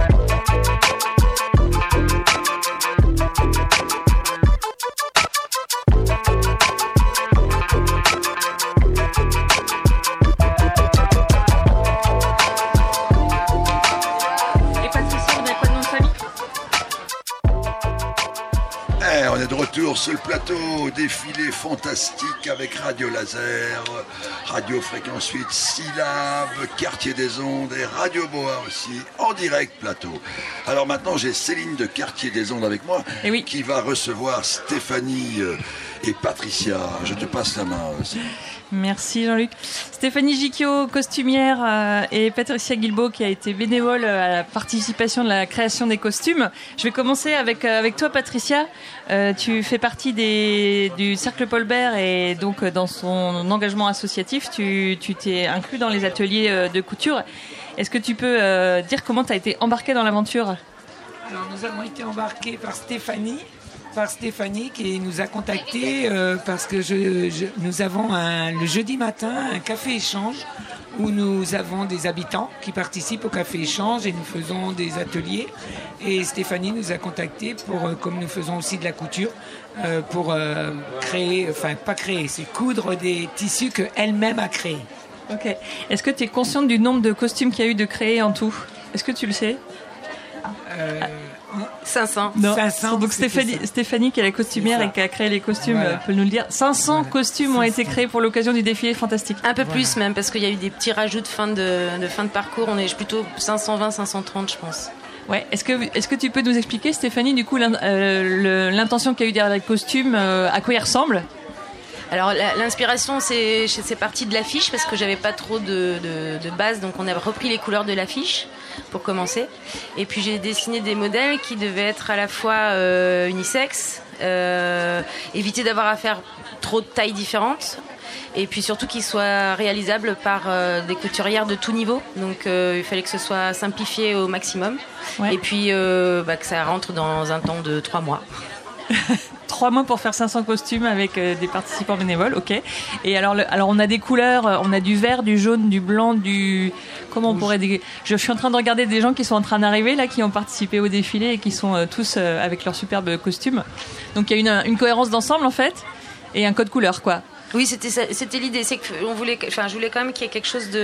On est de retour sur le plateau, défilé fantastique avec Radio Laser, Radio Fréquence 8, Syllab, Quartier des Ondes et Radio Boa aussi, en direct plateau. Alors maintenant j'ai Céline de Quartier des Ondes avec moi, qui va recevoir Stéphanie et Patricia. Je te passe la main aussi. Merci Jean-Luc. Stéphanie Gicchio, costumière, et Patricia Guilbault qui a été bénévole à la participation de la création des costumes. Je vais commencer avec toi Patricia. Tu fais partie du Cercle Paul Bert et donc dans son engagement associatif, tu t'es inclus dans les ateliers de couture. Est-ce que tu peux dire comment tu as été embarquée dans l'aventure ? Alors nous avons été embarqués par Stéphanie par Stéphanie qui nous a contactés parce que nous avons le jeudi matin un café échange où nous avons des habitants qui participent au café échange et nous faisons des ateliers. Et Stéphanie nous a contactés pour, comme nous faisons aussi de la couture, pour créer, enfin pas créer, c'est coudre des tissus qu'elle-même a créés. Ok. Est-ce que tu es consciente du nombre de costumes qu'il y a eu de créés en tout ? Est-ce que tu le sais ? 500. Non. 500. Donc Stéphanie, qui est la costumière et qui a créé les costumes, peut nous le dire. 500 costumes ont été créés pour l'occasion du défilé fantastique. Un peu plus même, parce qu'il y a eu des petits rajouts de fin de parcours. On est plutôt 520, 530, je pense. Ouais. Est-ce que tu peux nous expliquer, Stéphanie, du coup, l'intention qu'il y a eu derrière les costumes, à quoi ils ressemblent ? Alors l'inspiration c'est parti de l'affiche parce que j'avais pas trop de base, donc on a repris les couleurs de l'affiche pour commencer, et puis j'ai dessiné des modèles qui devaient être à la fois unisexes, éviter d'avoir à faire trop de tailles différentes, et puis surtout qu'ils soient réalisables par des couturières de tout niveau, donc il fallait que ce soit simplifié au maximum, et puis que ça rentre dans un temps de 3 mois. 3 mois pour faire 500 costumes avec des participants bénévoles, ok. Et alors on a des couleurs, on a du vert, du jaune, du blanc, du... Comment on pourrait... Je suis en train de regarder des gens qui sont en train d'arriver, là, qui ont participé au défilé et qui sont tous avec leurs superbes costumes. Donc il y a une cohérence d'ensemble, en fait, et un code couleur, quoi. Oui, c'était l'idée. C'est que je voulais quand même qu'il y ait quelque chose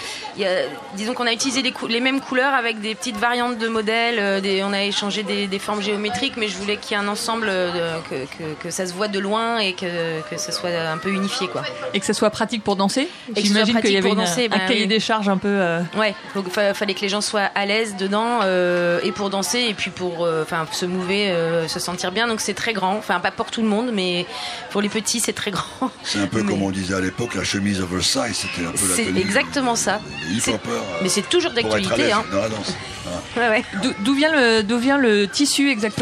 disons qu'on a utilisé les mêmes couleurs avec des petites variantes de modèles. On a échangé des formes géométriques, mais je voulais qu'il y ait un ensemble, que ça se voit de loin et que ça soit un peu unifié, quoi. Et que ça soit pratique pour danser. J'imagine qu'il y avait un cahier des charges un peu. Ouais, donc fallait que les gens soient à l'aise dedans et pour danser et puis pour se mouver, se sentir bien. Donc c'est très grand. Enfin pas pour tout le monde, mais pour les petits c'est très grand. C'est un peu comme on disait à l'époque, la chemise oversize, c'était un peu la tenue. C'est exactement ça. Mais c'est toujours d'actualité. Dans la danse. Voilà. Ouais. D'où vient le tissu exactement ?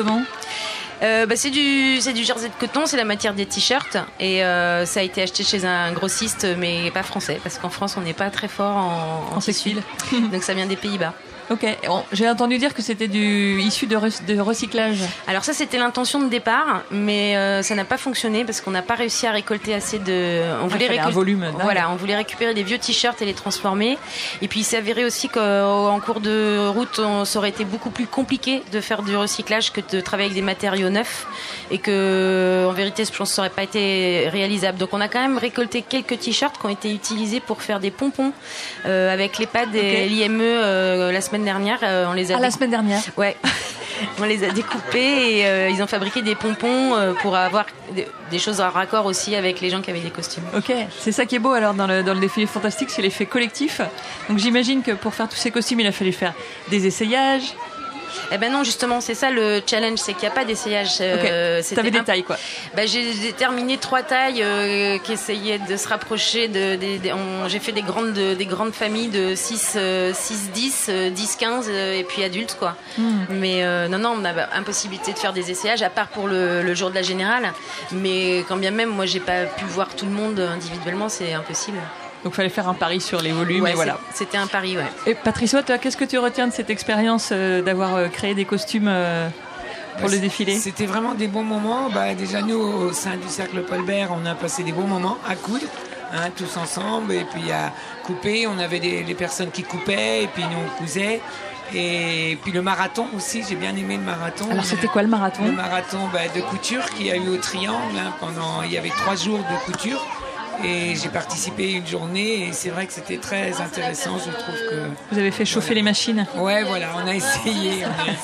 C'est du jersey de coton, c'est la matière des t-shirts, et ça a été acheté chez un grossiste, mais pas français, parce qu'en France on n'est pas très fort en textile. Donc ça vient des Pays-Bas. Ok, j'ai entendu dire que c'était issu de recyclage. Alors ça c'était l'intention de départ, mais ça n'a pas fonctionné parce qu'on n'a pas réussi à récolter assez de... On voulait un volume. Voilà, on voulait récupérer des vieux t-shirts et les transformer. Et puis il s'est avéré aussi qu'en cours de route, ça aurait été beaucoup plus compliqué de faire du recyclage que de travailler avec des matériaux neufs, et que en vérité je pense que ça n'aurait pas été réalisable. Donc on a quand même récolté quelques t-shirts qui ont été utilisés pour faire des pompons avec l'EHPAD et l'IME la semaine dernière, on les a la semaine dernière. Ouais. On les a découpés et ils ont fabriqué des pompons pour avoir des choses en raccord aussi avec les gens qui avaient des costumes. Ok, c'est ça qui est beau alors dans le défilé fantastique, c'est l'effet collectif. Donc j'imagine que pour faire tous ces costumes, il a fallu faire des essayages. Eh ben non, justement, c'est ça le challenge, c'est qu'il n'y a pas d'essayage. T'avais des tailles, quoi. J'ai déterminé 3 tailles qui essayaient de se rapprocher j'ai fait des grandes familles de 6, 10, 10, 15 et puis adultes, quoi. Mais non, on avait impossibilité de faire des essayages, à part pour le jour de la générale. Mais quand bien même, moi, j'ai pas pu voir tout le monde individuellement, c'est impossible. Donc il fallait faire un pari sur les volumes, et voilà. C'était un pari, ouais. Et Patricia, toi, qu'est-ce que tu retiens de cette expérience d'avoir créé des costumes pour le défilé ? C'était vraiment des bons moments. Déjà, nous, au sein du Cercle Paul Bert, on a passé des bons moments à coudre, tous ensemble, et puis à couper. On avait les personnes qui coupaient, et puis nous, on cousait. Et puis le marathon aussi, j'ai bien aimé le marathon. Alors c'était quoi le marathon ? Le marathon de couture qu'il y a eu au Triangle. Il y avait 3 jours de couture. Et j'ai participé une journée et c'est vrai que c'était très intéressant, je trouve que... Vous avez fait chauffer les machines ? Ouais, voilà, on a essayé.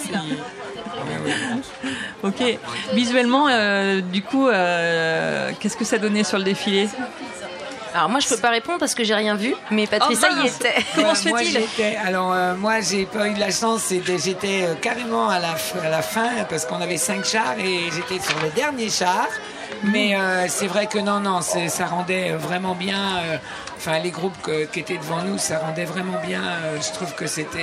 Ok. Visuellement, du coup, qu'est-ce que ça donnait sur le défilé ? Alors moi je peux pas répondre parce que j'ai rien vu, mais Patricia y était. Comment se fait-il ? Moi j'ai pas eu de la chance, j'étais carrément à la fin parce qu'on avait 5 chars et j'étais sur le dernier char. Mais c'est vrai que ça rendait vraiment bien. Les groupes qui étaient devant nous, ça rendait vraiment bien. Je trouve que c'est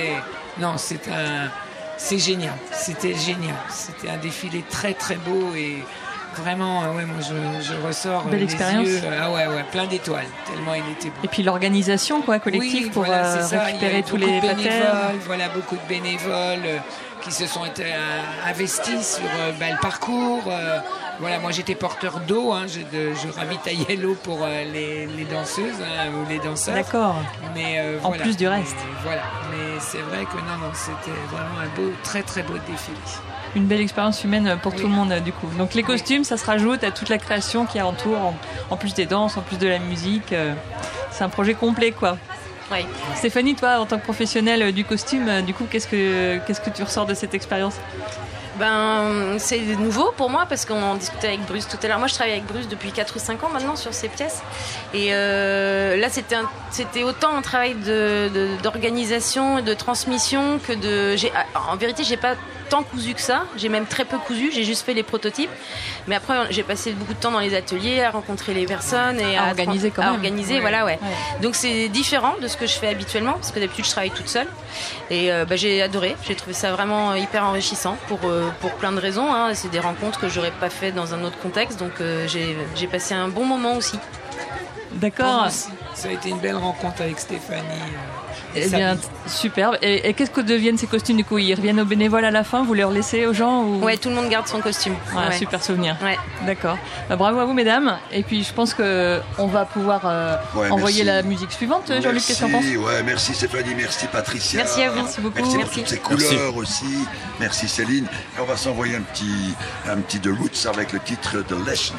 génial. C'était génial. C'était un défilé très très beau et Vraiment, moi je ressors Belle expérience. les yeux, plein d'étoiles, tellement il était beau. Et puis l'organisation collective pour récupérer tous les patères. Voilà, beaucoup de bénévoles qui se sont investis sur le parcours. Voilà, moi j'étais porteur d'eau, je ravitaillais l'eau pour les danseuses ou les danseurs. D'accord. Mais en plus du reste. Voilà, mais c'est vrai que non, c'était vraiment un beau, très très beau défilé. Une belle expérience humaine pour tout le monde du coup. Donc les costumes, ça se rajoute à toute la création qui entoure, en plus des danses, en plus de la musique. C'est un projet complet quoi. Oui. Stéphanie, toi, en tant que professionnelle du costume, du coup, qu'est-ce que tu ressors de cette expérience ? C'est nouveau pour moi parce qu'on discutait avec Bruce tout à l'heure. Moi, je travaille avec Bruce depuis 4 ou 5 ans maintenant sur ces pièces. Et là, c'était autant un travail d'organisation et de transmission que en vérité, j'ai pas tant cousu que ça. J'ai même très peu cousu. J'ai juste fait les prototypes. Mais après, j'ai passé beaucoup de temps dans les ateliers à rencontrer les personnes et à organiser quand même. Ouais. Donc, c'est différent de ce que je fais habituellement parce que d'habitude, je travaille toute seule. Et j'ai adoré. J'ai trouvé ça vraiment hyper enrichissant pour plein de raisons. C'est des rencontres que j'aurais pas fait dans un autre contexte. Donc, j'ai passé un bon moment aussi. D'accord. Ça a été une belle rencontre avec Stéphanie. Eh bien, superbe. Et qu'est-ce que deviennent ces costumes du coup ? Ils reviennent aux bénévoles à la fin ? Vous les relaissez aux gens ou... Ouais, tout le monde garde son costume. Ouais. Super souvenir. Ouais. D'accord. Bravo à vous, mesdames. Et puis, je pense qu'on va pouvoir envoyer la musique suivante. Jean-Luc, qu'est-ce que tu en penses ? Merci Stéphanie, merci Patricia. Merci à vous. Merci beaucoup. Merci pour toutes ces couleurs aussi. Merci Céline. Et on va s'envoyer un petit The Roots avec le titre The Lesson.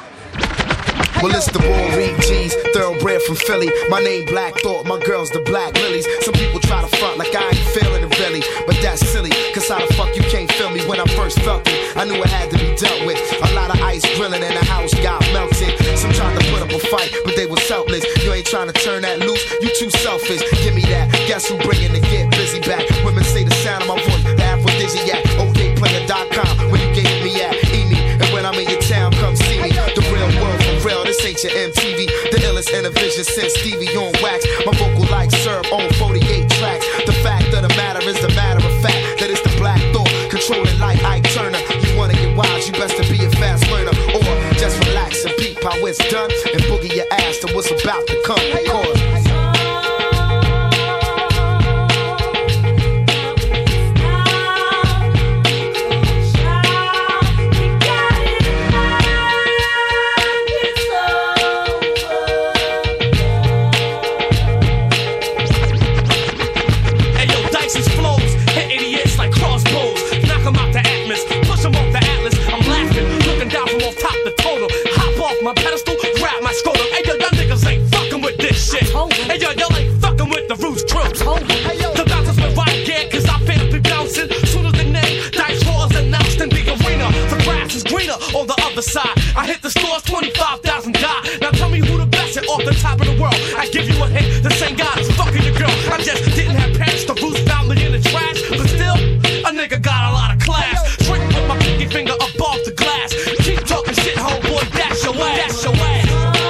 Well, it's the Ball Reed G's, thoroughbred from Philly. My name Black Thought, my girl's the Black Lilies. Some people try to front like I ain't feeling it really, but that's silly, cause how the fuck you can't feel me when I first felt it? I knew it had to be dealt with. A lot of ice grilling and the house got melted. Some tried to put up a fight, but they were selfless. You ain't trying to turn that loose, you too selfish. Give me that, guess who bringing the get busy back? Women say the sound of my voice, the aphrodisiac. OKPlayer.com, where you can hit me at. And when I'm in your town, come see me. The real world for real, this ain't your MTV. The illest Intervision since Stevie on wax. My vocal like syrup on 48 tracks. The fact of the matter is the matter of fact that it's the Black Thought controlling like Ike Turner. You wanna get wise, you best to be a fast learner, or just relax and peep how it's done and boogie your ass to what's about to come. Cause my pedestal, grab my scrotum. Hey yo, y'all niggas ain't fucking with this shit. Hey yo, y'all ain't fucking with the Roots crew. The bouncers been right again, cause I feel be bouncing. Soon as the name, dice rolls announced in the arena. The grass is greener on the other side. I hit the stores, 25,000 die. Now tell me who the best at off the top of the world. I give you a hint, the same guy that's fucking your girl. I just didn't have parents, the Roots found me in the trash. But still, a nigga got a lot of class. Trick with my pinky finger above the glass. Keep talking shit, homeboy, dash your ass. Dash your ass.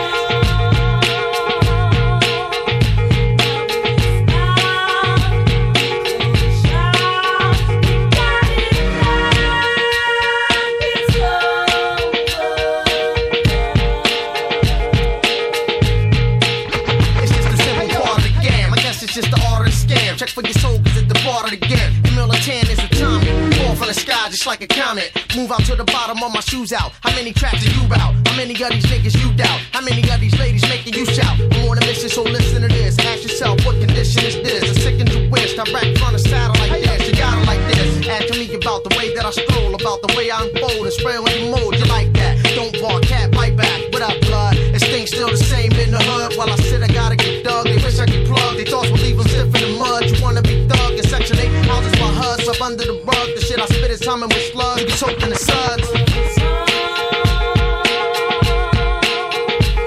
Check for your soul, cause it's the part of the game. The militant is a Tommy. Fall from the sky just like a comet. Move out to the bottom of my shoes out. How many tracks do you route? How many of these niggas you doubt? How many of these ladies making you shout? I'm on a mission, so listen to this. Ask yourself, what condition is this? A sickened you wish. I rap from a saddle like this. You got it like this. Ask me about the way that I stroll, about the way I unfold and spray on your mold. You like that? Don't bark, cat, bite back. What up, blood? This thing's still the same in the hood. While I sit, I gotta get dug. They wish I could plug. They thoughts will leave them stiff in the mud. You wanna be thug in Section 8 houses by HUD, up under the rug. The shit I spit is humming with slugs. You be soaked in the suds.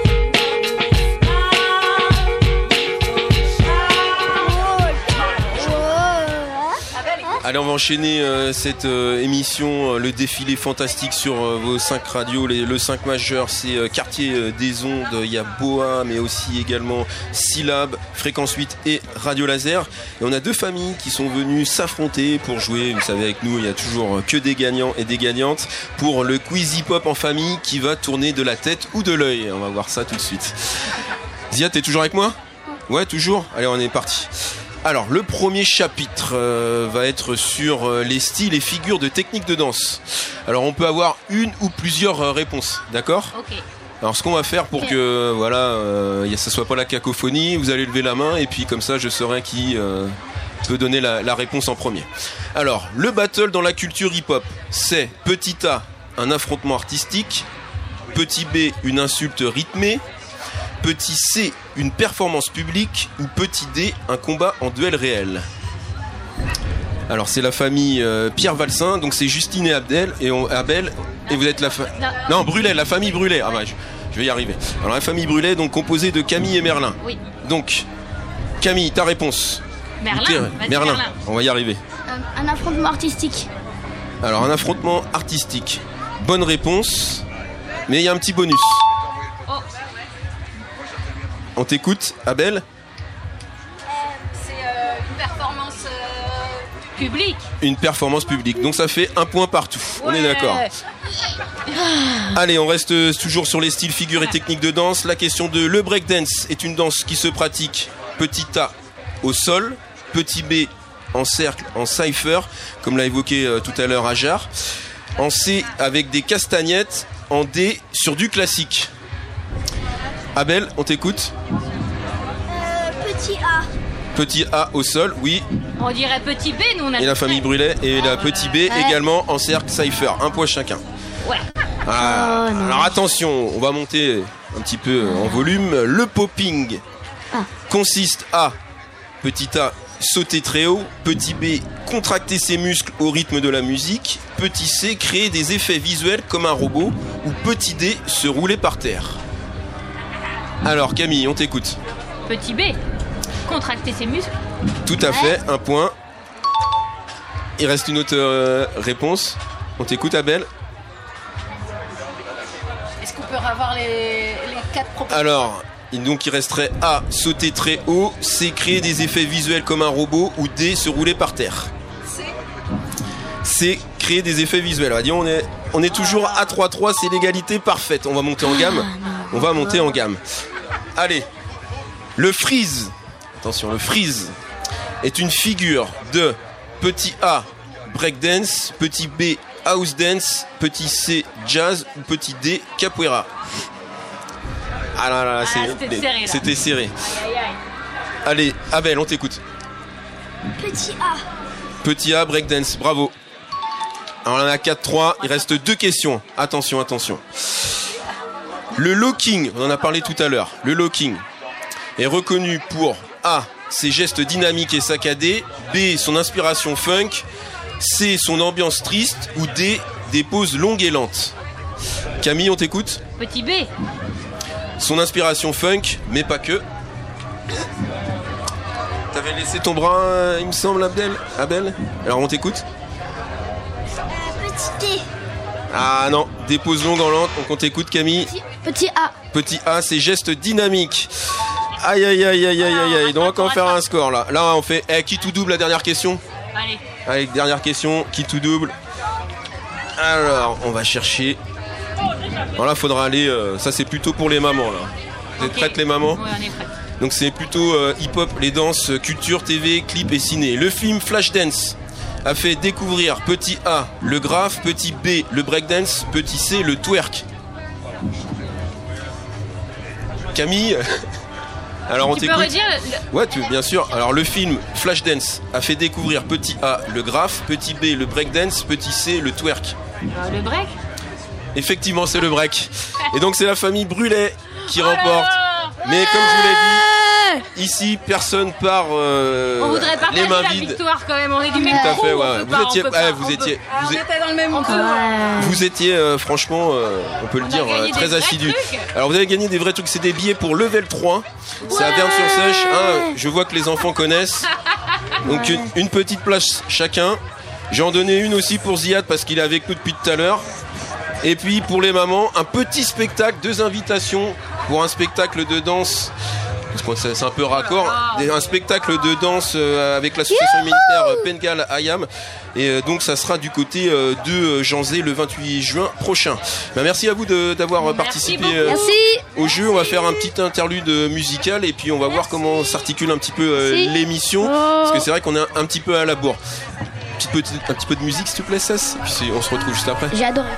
Allez, on va enchaîner cette émission, le défilé fantastique sur vos 5 radios. Le 5 majeur, c'est Quartier des Ondes, il y a Boa, mais aussi également Syllab, Fréquence 8 et Radio Laser. Et on a 2 familles qui sont venues s'affronter pour jouer. Vous savez, avec nous, il y a toujours que des gagnants et des gagnantes pour le quiz hip-hop en famille qui va tourner de la tête ou de l'œil. On va voir ça tout de suite. Zia, t'es toujours avec moi ? Ouais, toujours ? Allez, on est parti. Alors, le premier chapitre va être sur les styles et figures de techniques de danse. Alors, on peut avoir une ou plusieurs réponses, d'accord ? Ok. Alors, ce qu'on va faire pour que ça soit pas la cacophonie, vous allez lever la main et puis comme ça, je saurai qui peut donner la réponse en premier. Alors, le battle dans la culture hip-hop, c'est petit A, un affrontement artistique, petit B, une insulte rythmée, petit C, une performance publique, ou petit D, un combat en duel réel. Alors c'est la famille Pierre Valsin, donc c'est Justine et Abel, et vous êtes non, Brulet, la famille Brulet. Ah bah, je vais y arriver. Alors la famille Brulet, donc composée de Camille et Merlin. Oui. Donc Camille, ta réponse. Merlin. On va y arriver. Un affrontement artistique. Alors un affrontement artistique. Bonne réponse, mais il y a un petit bonus. On t'écoute, Abel. C'est une performance publique. Une performance publique. Donc ça fait 1 point partout. Ouais. On est d'accord. Allez, on reste toujours sur les styles, figures et techniques de danse. La question de le breakdance est une danse qui se pratique petit A au sol, petit B en cercle, en cypher, comme l'a évoqué tout à l'heure Ajar, en C avec des castagnettes, en D sur du classique. Abel, on t'écoute. Petit A. Petit A au sol, oui. On dirait petit B, nous on a. Et la famille Brulet et la petit B également en cercle cypher, 1 point chacun. Ouais. Alors attention, on va monter un petit peu en volume. Le popping consiste à petit A, sauter très haut, petit B, contracter ses muscles au rythme de la musique, petit C, créer des effets visuels comme un robot, ou petit D, se rouler par terre. Alors Camille, on t'écoute. Petit B, contracter ses muscles. Tout à fait, 1 point. Il reste une autre réponse. On t'écoute, Abel. Est-ce qu'on peut avoir les 4 propositions ? Alors, donc il resterait A, sauter très haut, C, créer des effets visuels comme un robot, ou D, se rouler par terre. C, créer des effets visuels. On est toujours à 3-3, c'est l'égalité parfaite. On va monter en gamme. Allez, le freeze. Attention, le freeze est une figure de petit A, breakdance, petit B, house dance, petit C, jazz, ou petit D, capoeira. Ah là, c'était serré. Allez, Abel, on t'écoute. Petit A. Petit A, breakdance, bravo. Alors on en a 4-3, il reste 2 questions. Attention. Le locking, on en a parlé tout à l'heure. Le locking est reconnu pour A, ses gestes dynamiques et saccadés, B, son inspiration funk, C, son ambiance triste, ou D, des pauses longues et lentes. Camille, on t'écoute. Petit B. Son inspiration funk, mais pas que. T'avais laissé ton bras, il me semble, Abel. Alors on t'écoute. Petit D. Ah non, des pauses longues en lente, donc on t'écoute Camille. Petit A. Petit A, c'est gestes dynamiques. Aïe. Donc on va faire un score là. Là on fait qui tout double la dernière question. Allez, dernière question, qui tout double. Alors, on va chercher. Alors là, faudra aller. Ça, c'est plutôt pour les mamans là. Vous êtes prêtes les mamans ? Oui, on est prêtes. Donc c'est plutôt hip-hop, les danses, culture, TV, clip et ciné. Le film Flashdance a fait découvrir petit A, le graphe, petit B, le breakdance, petit C, le twerk. Camille. Alors on t'écoute. Tu peux redire Ouais, bien sûr. Alors le film Flashdance a fait découvrir petit A, le graphe, petit B, le breakdance, petit C, le twerk. Le break ? Effectivement, c'est le break. Et donc c'est la famille Brulet qui remporte. Mais comme je vous l'ai dit, ici personne part on voudrait partager les mains la vides. victoire quand même, on est du même Tout à fait, crew, ouais. on était dans le même crew. Vous étiez franchement, on peut le dire, très assidus. Alors vous avez gagné des vrais trucs, c'est des billets pour Level 3. C'est à Verne-sur-Sèche. Je vois que les enfants connaissent. Donc une petite place chacun. J'en donnais une aussi pour Ziad parce qu'il est avec nous depuis tout à l'heure. Et puis pour les mamans, un petit spectacle, 2 invitations pour un spectacle de danse. C'est un peu raccord. Un spectacle de danse avec l'association militaire Pengal Ayam. Et donc ça sera du côté de Janzé le 28 juin prochain. Merci à vous d'avoir participé au jeu. On va faire un petit interlude musical et puis on va voir comment s'articule un petit peu l'émission. Parce que c'est vrai qu'on est un petit peu à la bourre. Un petit peu de musique s'il te plaît, Cess. Et puis on se retrouve juste après. J'ai adoré.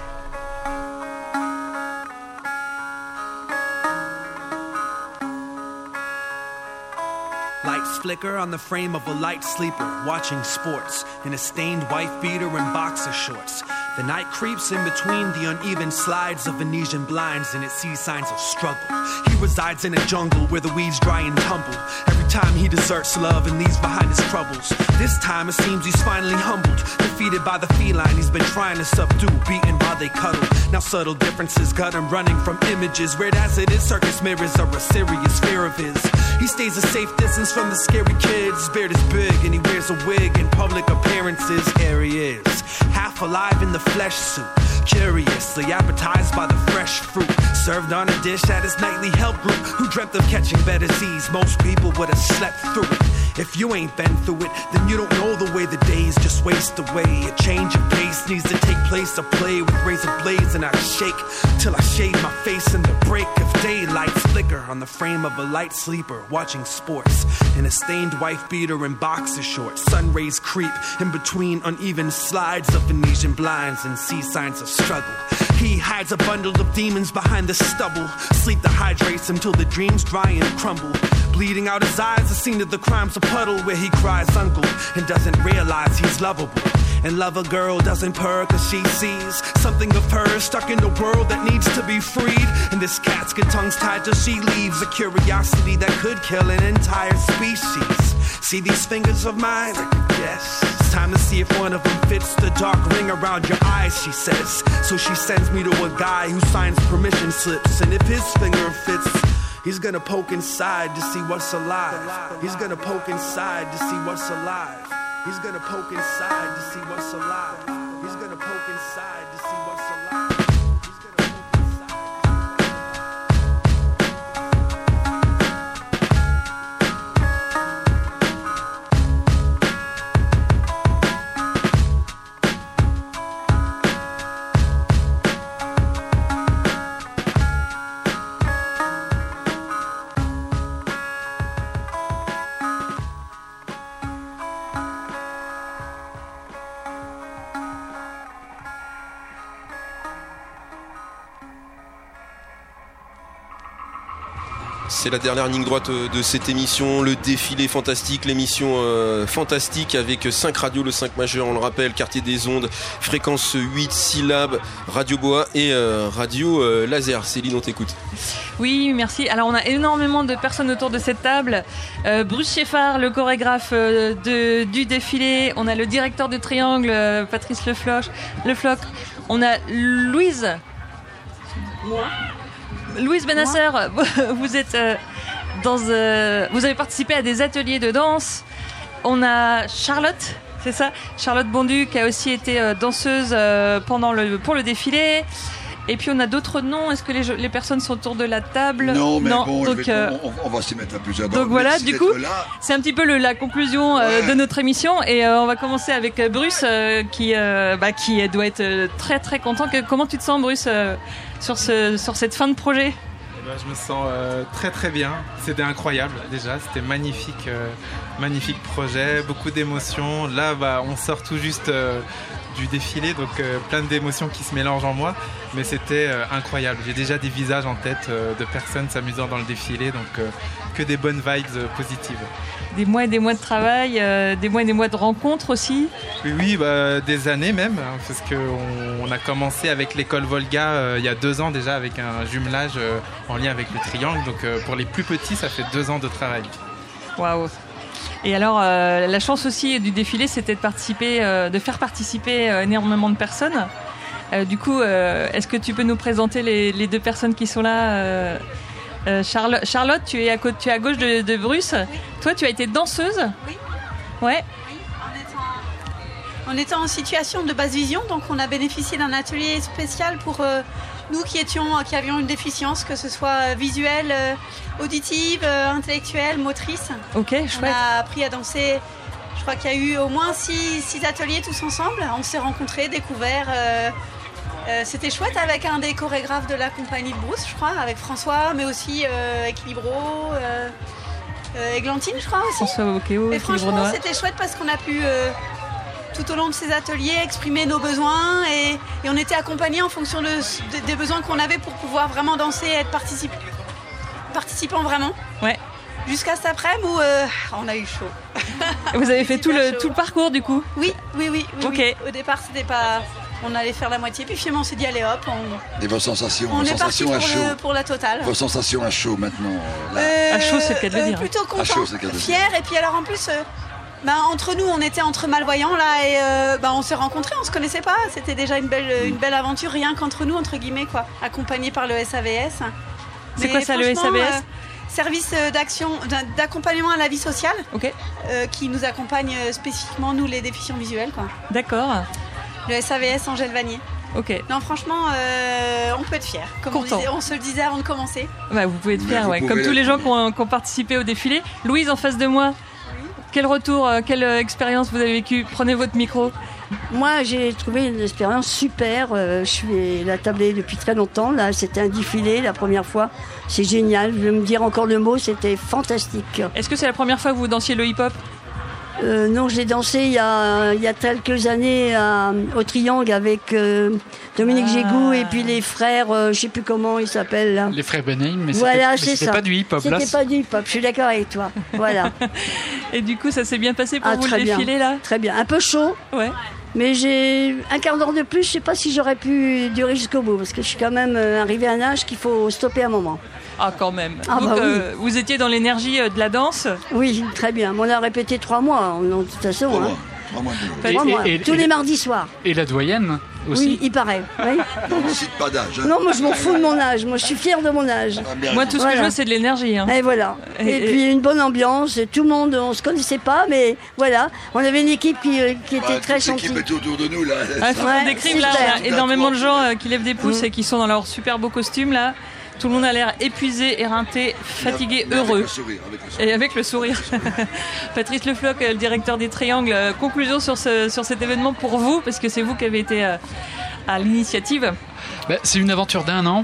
Lights flicker on the frame of a light sleeper, watching sports in a stained wife beater and boxer shorts. The night creeps in between the uneven slides of Venetian blinds and it sees signs of struggle. He resides in a jungle where the weeds dry and tumble. Every time he deserts love and leaves behind his troubles. This time it seems he's finally humbled, defeated by the feline he's been trying to subdue, beaten while they cuddle. Now subtle differences got him running from images. Weird as it is, circus mirrors are a serious fear of his. He stays a safe distance from the scary kids. His beard is big and he wears a wig in public appearances. Here he is, half alive in the flesh suit, curiously appetized by the fresh fruit served on a dish at his nightly help group. Who dreamt of catching better disease? Most people would have slept through it. If you ain't been through it, then you don't know the way the days just waste away. A change of pace needs to take place. I play with razor blades and I shake till I shade my face in the break of daylight. Flicker on the frame of a light sleeper, watching sports in a stained wife beater and boxer shorts. Sun rays creep in between uneven slides of Venetian blinds and see signs of struggle. He hides a bundle of demons behind the stubble. Sleep dehydrates him till the dreams dry and crumble. Bleeding out his eyes, the scene of the crime's a puddle where he cries uncle and doesn't realize he's lovable. And love a girl doesn't purr cause she sees something of her stuck in the world that needs to be freed. And this cat's got tongues tied till she leaves, a curiosity that could kill an entire species. See these fingers of mine? Yes. It's time to see if one of them fits the dark ring around your eyes, she says. So she sends me to a guy who signs permission slips. And if his finger fits, he's gonna poke inside to see what's alive. He's gonna poke inside to see what's alive. He's gonna poke inside to see what's alive. He's gonna poke inside to see what's alive. C'est la dernière ligne droite de cette émission, le défilé fantastique, l'émission fantastique avec 5 radios, le 5 majeur, on le rappelle, Quartier des Ondes, fréquence 8, Syllab, Radio Boa et Radio Laser. Céline, on t'écoute. Oui, merci. Alors on a énormément de personnes autour de cette table. Bruce Sheffard, le chorégraphe du défilé. On a le directeur du Triangle, Patrice Le Floch. On a Louise. Moi. Louise Benasser, vous êtes vous avez participé à des ateliers de danse. On a Charlotte, c'est ça, Charlotte Bondu qui a aussi été danseuse pour le défilé. Et puis on a d'autres noms. Est-ce que les personnes sont autour de la table? Non, mais non. Bon, donc, on va s'y mettre un peu. Donc voilà, du coup, c'est un petit peu la conclusion de notre émission. Et on va commencer avec Bruce qui doit être très très content. Comment tu te sens, Bruce, sur cette fin de projet? Je me sens très très bien. C'était incroyable déjà, c'était magnifique, magnifique projet, beaucoup d'émotions. Là, on sort tout juste du défilé, donc plein d'émotions qui se mélangent en moi. Mais c'était incroyable. J'ai déjà des visages en tête de personnes s'amusant dans le défilé, donc que des bonnes vibes positives. Des mois et des mois de travail, des mois et des mois de rencontres aussi. Oui, des années même, hein, parce qu'on a commencé avec l'école Volga il y a 2 ans déjà avec un jumelage en lien avec le Triangle. Donc pour les plus petits, ça fait 2 ans de travail. Waouh! Et alors, la chance aussi du défilé, c'était de faire participer énormément de personnes. Du coup, est-ce que tu peux nous présenter les 2 personnes qui sont là? Charlotte, tu es à gauche de Bruce. Toi, tu as été danseuse? Oui. Ouais. Oui, On était en situation de basse vision, donc on a bénéficié d'un atelier spécial pour nous qui avions une déficience, que ce soit visuelle, auditive, intellectuelle, motrice. Ok, chouette. On a appris à danser. Je crois qu'il y a eu au moins 6 ateliers tous ensemble. On s'est rencontrés, découverts. C'était chouette avec un des chorégraphes de la compagnie de Bruce, je crois, avec François, mais aussi Equilibro, Églantine, je crois aussi. François Okeo, et franchement, c'était chouette parce qu'on a pu, tout au long de ces ateliers, exprimer nos besoins et on était accompagnés en fonction des besoins qu'on avait pour pouvoir vraiment danser et être participant vraiment. Ouais. Jusqu'à cet après-midi où on a eu chaud. Vous avez fait tout le parcours du coup? Oui. Ok. Oui. Au départ, c'était pas. On allait faire la moitié, puis finalement on s'est dit allez hop. Et vos sensations? On est parti pour la totale. Vos sensations à chaud maintenant? À chaud, c'est le cas de le dire. Plutôt content, à chaud, c'est le cas de le dire. Fier, et puis alors en plus. Entre nous, on était entre malvoyants là et on s'est rencontrés, on se connaissait pas. C'était déjà une belle aventure, rien qu'entre nous, entre guillemets quoi, accompagnés par le SAVS. C'est quoi ça, le SAVS? Service d'accompagnement à la vie sociale, qui nous accompagne spécifiquement nous les déficients visuels quoi. D'accord. Le SAVS Angèle Vanier. Ok. Non, franchement, on peut être fiers. Comme on se le disait avant de commencer. Bah, vous pouvez être fiers, ouais. Comme tous les gens qui ont participé au défilé. Louise, en face de moi. Quel retour, quelle expérience vous avez vécue? Prenez votre micro. Moi, j'ai trouvé une expérience super. Je suis la tablée depuis très longtemps. Là, c'était un défilé la première fois. C'est génial. Je vais me dire encore le mot. C'était fantastique. Est-ce que c'est la première fois que vous dansiez le hip-hop? Non, j'ai dansé il y a quelques années au Triangle avec Dominique Gégou et puis les frères, je sais plus comment ils s'appellent là. Les frères Benaïm, mais voilà, c'était pas du hip-hop. C'était pas du hip-hop, je suis d'accord avec toi. Voilà. Et du coup, ça s'est bien passé pour vous le défilé là? Très bien, un peu chaud. Ouais. Mais j'ai un quart d'heure de plus, je sais pas si j'aurais pu durer jusqu'au bout, parce que je suis quand même arrivée à un âge qu'il faut stopper un moment. Ah, quand même. Ah, donc, oui. Vous étiez dans l'énergie de la danse? Oui, très bien. On a répété 3 mois, de toute façon. 3 mois. 3 mois. Tous les mardis soirs. Et la doyenne aussi? Oui, il paraît. Oui. Non, ne cite pas d'âge. Hein. Non, moi je m'en fous de mon âge. Moi je suis fière de mon âge. Moi tout ce que je veux c'est de l'énergie. Hein. Et voilà. Et puis une bonne ambiance. Tout le monde, on se connaissait pas, mais voilà. On avait une équipe qui était très gentille. L'équipe est autour de nous là. Faut qu'on décrive là. Il y a énormément de gens qui lèvent des pouces et qui sont dans leurs super beaux costumes là. Tout le monde a l'air épuisé, éreinté, fatigué, heureux. Et avec le sourire. Patrice Lefloc, le directeur des Triangles, conclusion sur cet événement pour vous, parce que c'est vous qui avez été à l'initiative. C'est une aventure d'1 an,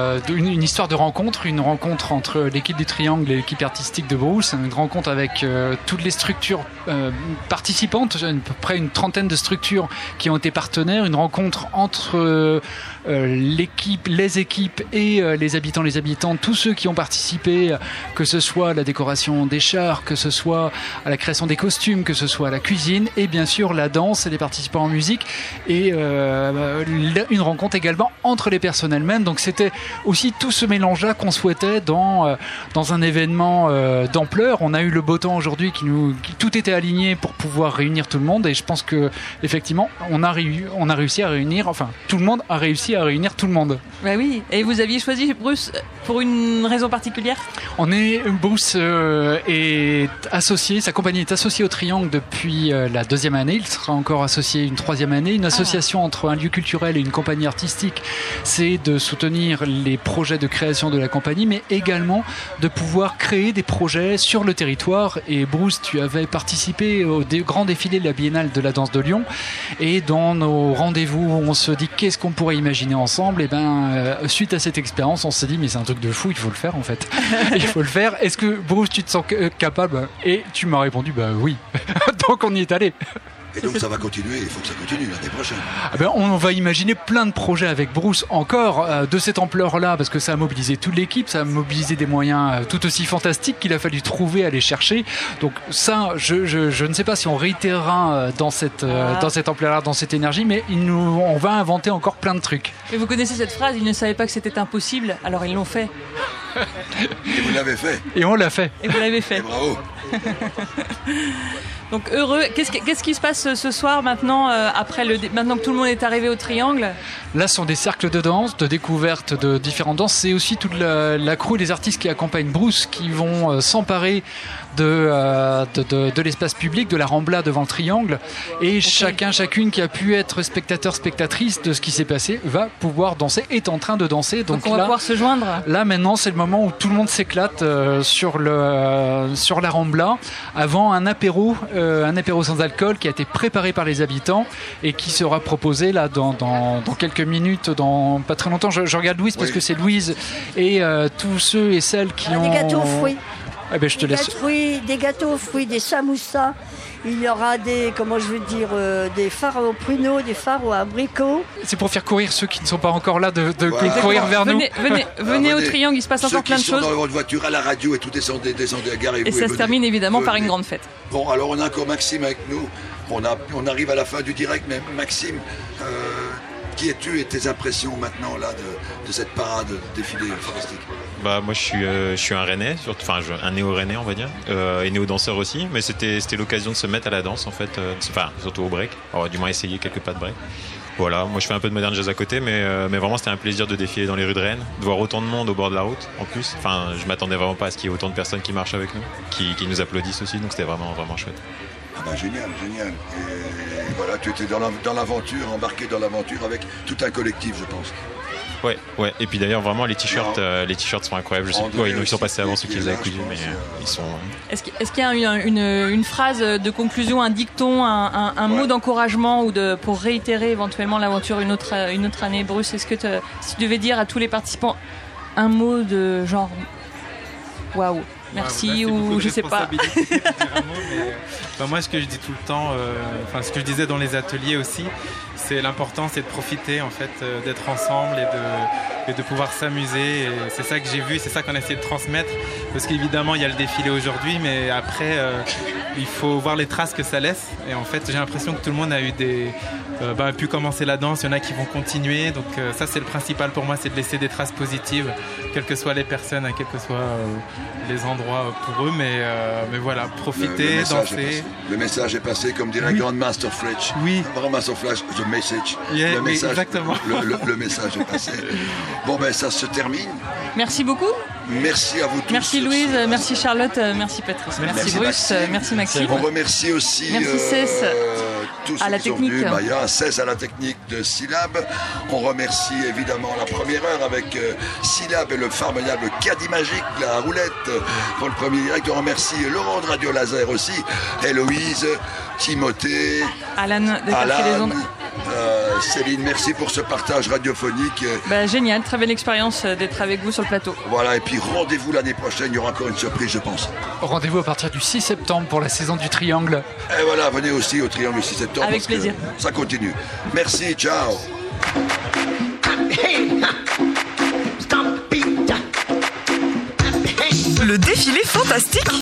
une histoire de rencontre, une rencontre entre l'équipe du Triangle et l'équipe artistique de Bruce, une rencontre avec toutes les structures participantes, à peu près une trentaine de structures qui ont été partenaires, une rencontre entre l'équipe, les équipes et les habitants, les habitantes, tous ceux qui ont participé, que ce soit à la décoration des chars, que ce soit à la création des costumes, que ce soit à la cuisine et bien sûr la danse et les participants en musique et une rencontre également entre les personnes elles-mêmes. Donc c'était aussi tout ce mélange-là qu'on souhaitait dans un événement d'ampleur. On a eu le beau temps aujourd'hui tout était aligné pour pouvoir réunir tout le monde et je pense que effectivement on a réussi à réunir, enfin tout le monde a réussi à réunir tout le monde. Bah oui. Et vous aviez choisi Bruce pour une raison particulière? Bruce est associé, sa compagnie est associée au Triangle depuis la 2e année. Il sera encore associé une 3e année. Une association entre un lieu culturel et une compagnie artistique, c'est de soutenir les projets de création de la compagnie, mais également de pouvoir créer des projets sur le territoire. Et Bruce, tu avais participé au grand défilé de la Biennale de la danse de Lyon. Et dans nos rendez-vous, on se dit qu'est-ce qu'on pourrait imaginer ensemble. Et suite à cette expérience, on s'est dit mais c'est un truc de fou, il faut le faire en fait. Il faut le faire. Est-ce que Bruce, tu te sens capable? Et tu m'as répondu oui. Donc on y est allé. Et donc ça va continuer, il faut que ça continue l'année prochaine. On va imaginer plein de projets avec Bruce encore de cette ampleur-là, parce que ça a mobilisé toute l'équipe, ça a mobilisé des moyens tout aussi fantastiques qu'il a fallu trouver, aller chercher. Donc ça, je ne sais pas si on réitérera dans cette ampleur-là, dans cette énergie, mais on va inventer encore plein de trucs. Et vous connaissez cette phrase, ils ne savaient pas que c'était impossible, alors ils l'ont fait. Et vous l'avez fait. Et on l'a fait. Et vous l'avez fait. Et bravo. Donc heureux. Qu'est-ce qui se passe ce soir maintenant, maintenant que tout le monde est arrivé au Triangle? Là, ce sont des cercles de danse, de découverte de différentes danses. C'est aussi toute la crew et les artistes qui accompagnent Bruce qui vont s'emparer de l'espace public, de la Rambla devant le Triangle. Et chacune qui a pu être spectateur, spectatrice de ce qui s'est passé va pouvoir danser, est en train de danser. Donc on va pouvoir se joindre. Là, maintenant, c'est le moment où tout le monde s'éclate sur la Rambla avant un apéro sans alcool qui a été préparé par les habitants et qui sera proposé là dans quelques minutes, dans pas très longtemps. Je regarde Louise parce que c'est Louise et tous ceux et celles qui ont... Des gâteaux aux fruits. Eh ben, je te laisse. Des gâteaux aux fruits, des samoussas. Il y aura des fards aux pruneaux, des fards aux abricots. C'est pour faire courir ceux qui ne sont pas encore là de courir vers nous. Venez au Triangle, il se passe encore plein de choses. Ceux qui sont dans votre voiture, à la radio et tout, descendez, garez-vous. Et ça se termine évidemment par une grande fête. Bon, alors on a encore Maxime avec nous. On arrive à la fin du direct, mais Maxime, qui es-tu et tes impressions maintenant là de cette parade défilé fantastique? Bah moi je suis un Rennais, un néo-Rennais on va dire, et néo-danseur aussi, mais c'était l'occasion de se mettre à la danse en fait, surtout au break, alors, du moins essayer quelques pas de break. Voilà, moi je fais un peu de modern jazz à côté, mais vraiment c'était un plaisir de défiler dans les rues de Rennes, de voir autant de monde au bord de la route en plus. Enfin, je m'attendais vraiment pas à ce qu'il y ait autant de personnes qui marchent avec nous, qui nous applaudissent aussi, donc c'était vraiment chouette. Ah bah génial. Et voilà, tu étais dans l'aventure, embarqué dans l'aventure avec tout un collectif, je pense. Ouais. Et puis d'ailleurs, vraiment, les t-shirts sont incroyables. Ils sont passés avant ceux qui les avaient cousus, mais ils sont. Est-ce qu'il y a une phrase de conclusion, un dicton, un mot d'encouragement ou pour réitérer éventuellement l'aventure une autre année, Bruce? Est-ce que si tu devais dire à tous les participants un mot de genre waouh, merci ou je sais pas. Moi, ce que je dis tout le temps, ce que je disais dans les ateliers aussi, c'est l'important, c'est de profiter en fait, d'être ensemble et de pouvoir s'amuser. Et c'est ça que j'ai vu, c'est ça qu'on a essayé de transmettre. Parce qu'évidemment, il y a le défilé aujourd'hui, mais après, il faut voir les traces que ça laisse. Et en fait, j'ai l'impression que tout le monde a eu pu commencer la danse. Il y en a qui vont continuer. Donc ça, c'est le principal pour moi, c'est de laisser des traces positives, quelles que soient les personnes, quels que soient les endroits pour eux. Mais voilà, profiter, danser. Le message est passé, comme dirait Grandmaster Fletch. Oui. Grandmaster Fletch, the message. Yeah, le message, exactement. Le message est passé. Bon, ça se termine. Merci beaucoup. Merci à vous tous. Merci Louise, merci Charlotte, merci Patrice, merci Bruce, merci Maxime. On remercie aussi tous à la qui sont technique. venus. Il y a 16 à la technique de Syllab. On remercie évidemment la première heure avec Syllab et le formidable caddie magique, la roulette pour le premier direct. On remercie Laurent de Radio Laser aussi, Héloïse, Timothée, Alan de Quartier des Ondes. Céline, merci pour ce partage radiophonique. Génial, très belle expérience d'être avec vous sur le plateau. Voilà, et puis rendez-vous l'année prochaine, il y aura encore une surprise, je pense. Rendez-vous à partir du 6 septembre pour la saison du Triangle. Et voilà, venez aussi au Triangle le 6 septembre. Avec plaisir. Ça continue. Merci, ciao. Le défilé fantastique.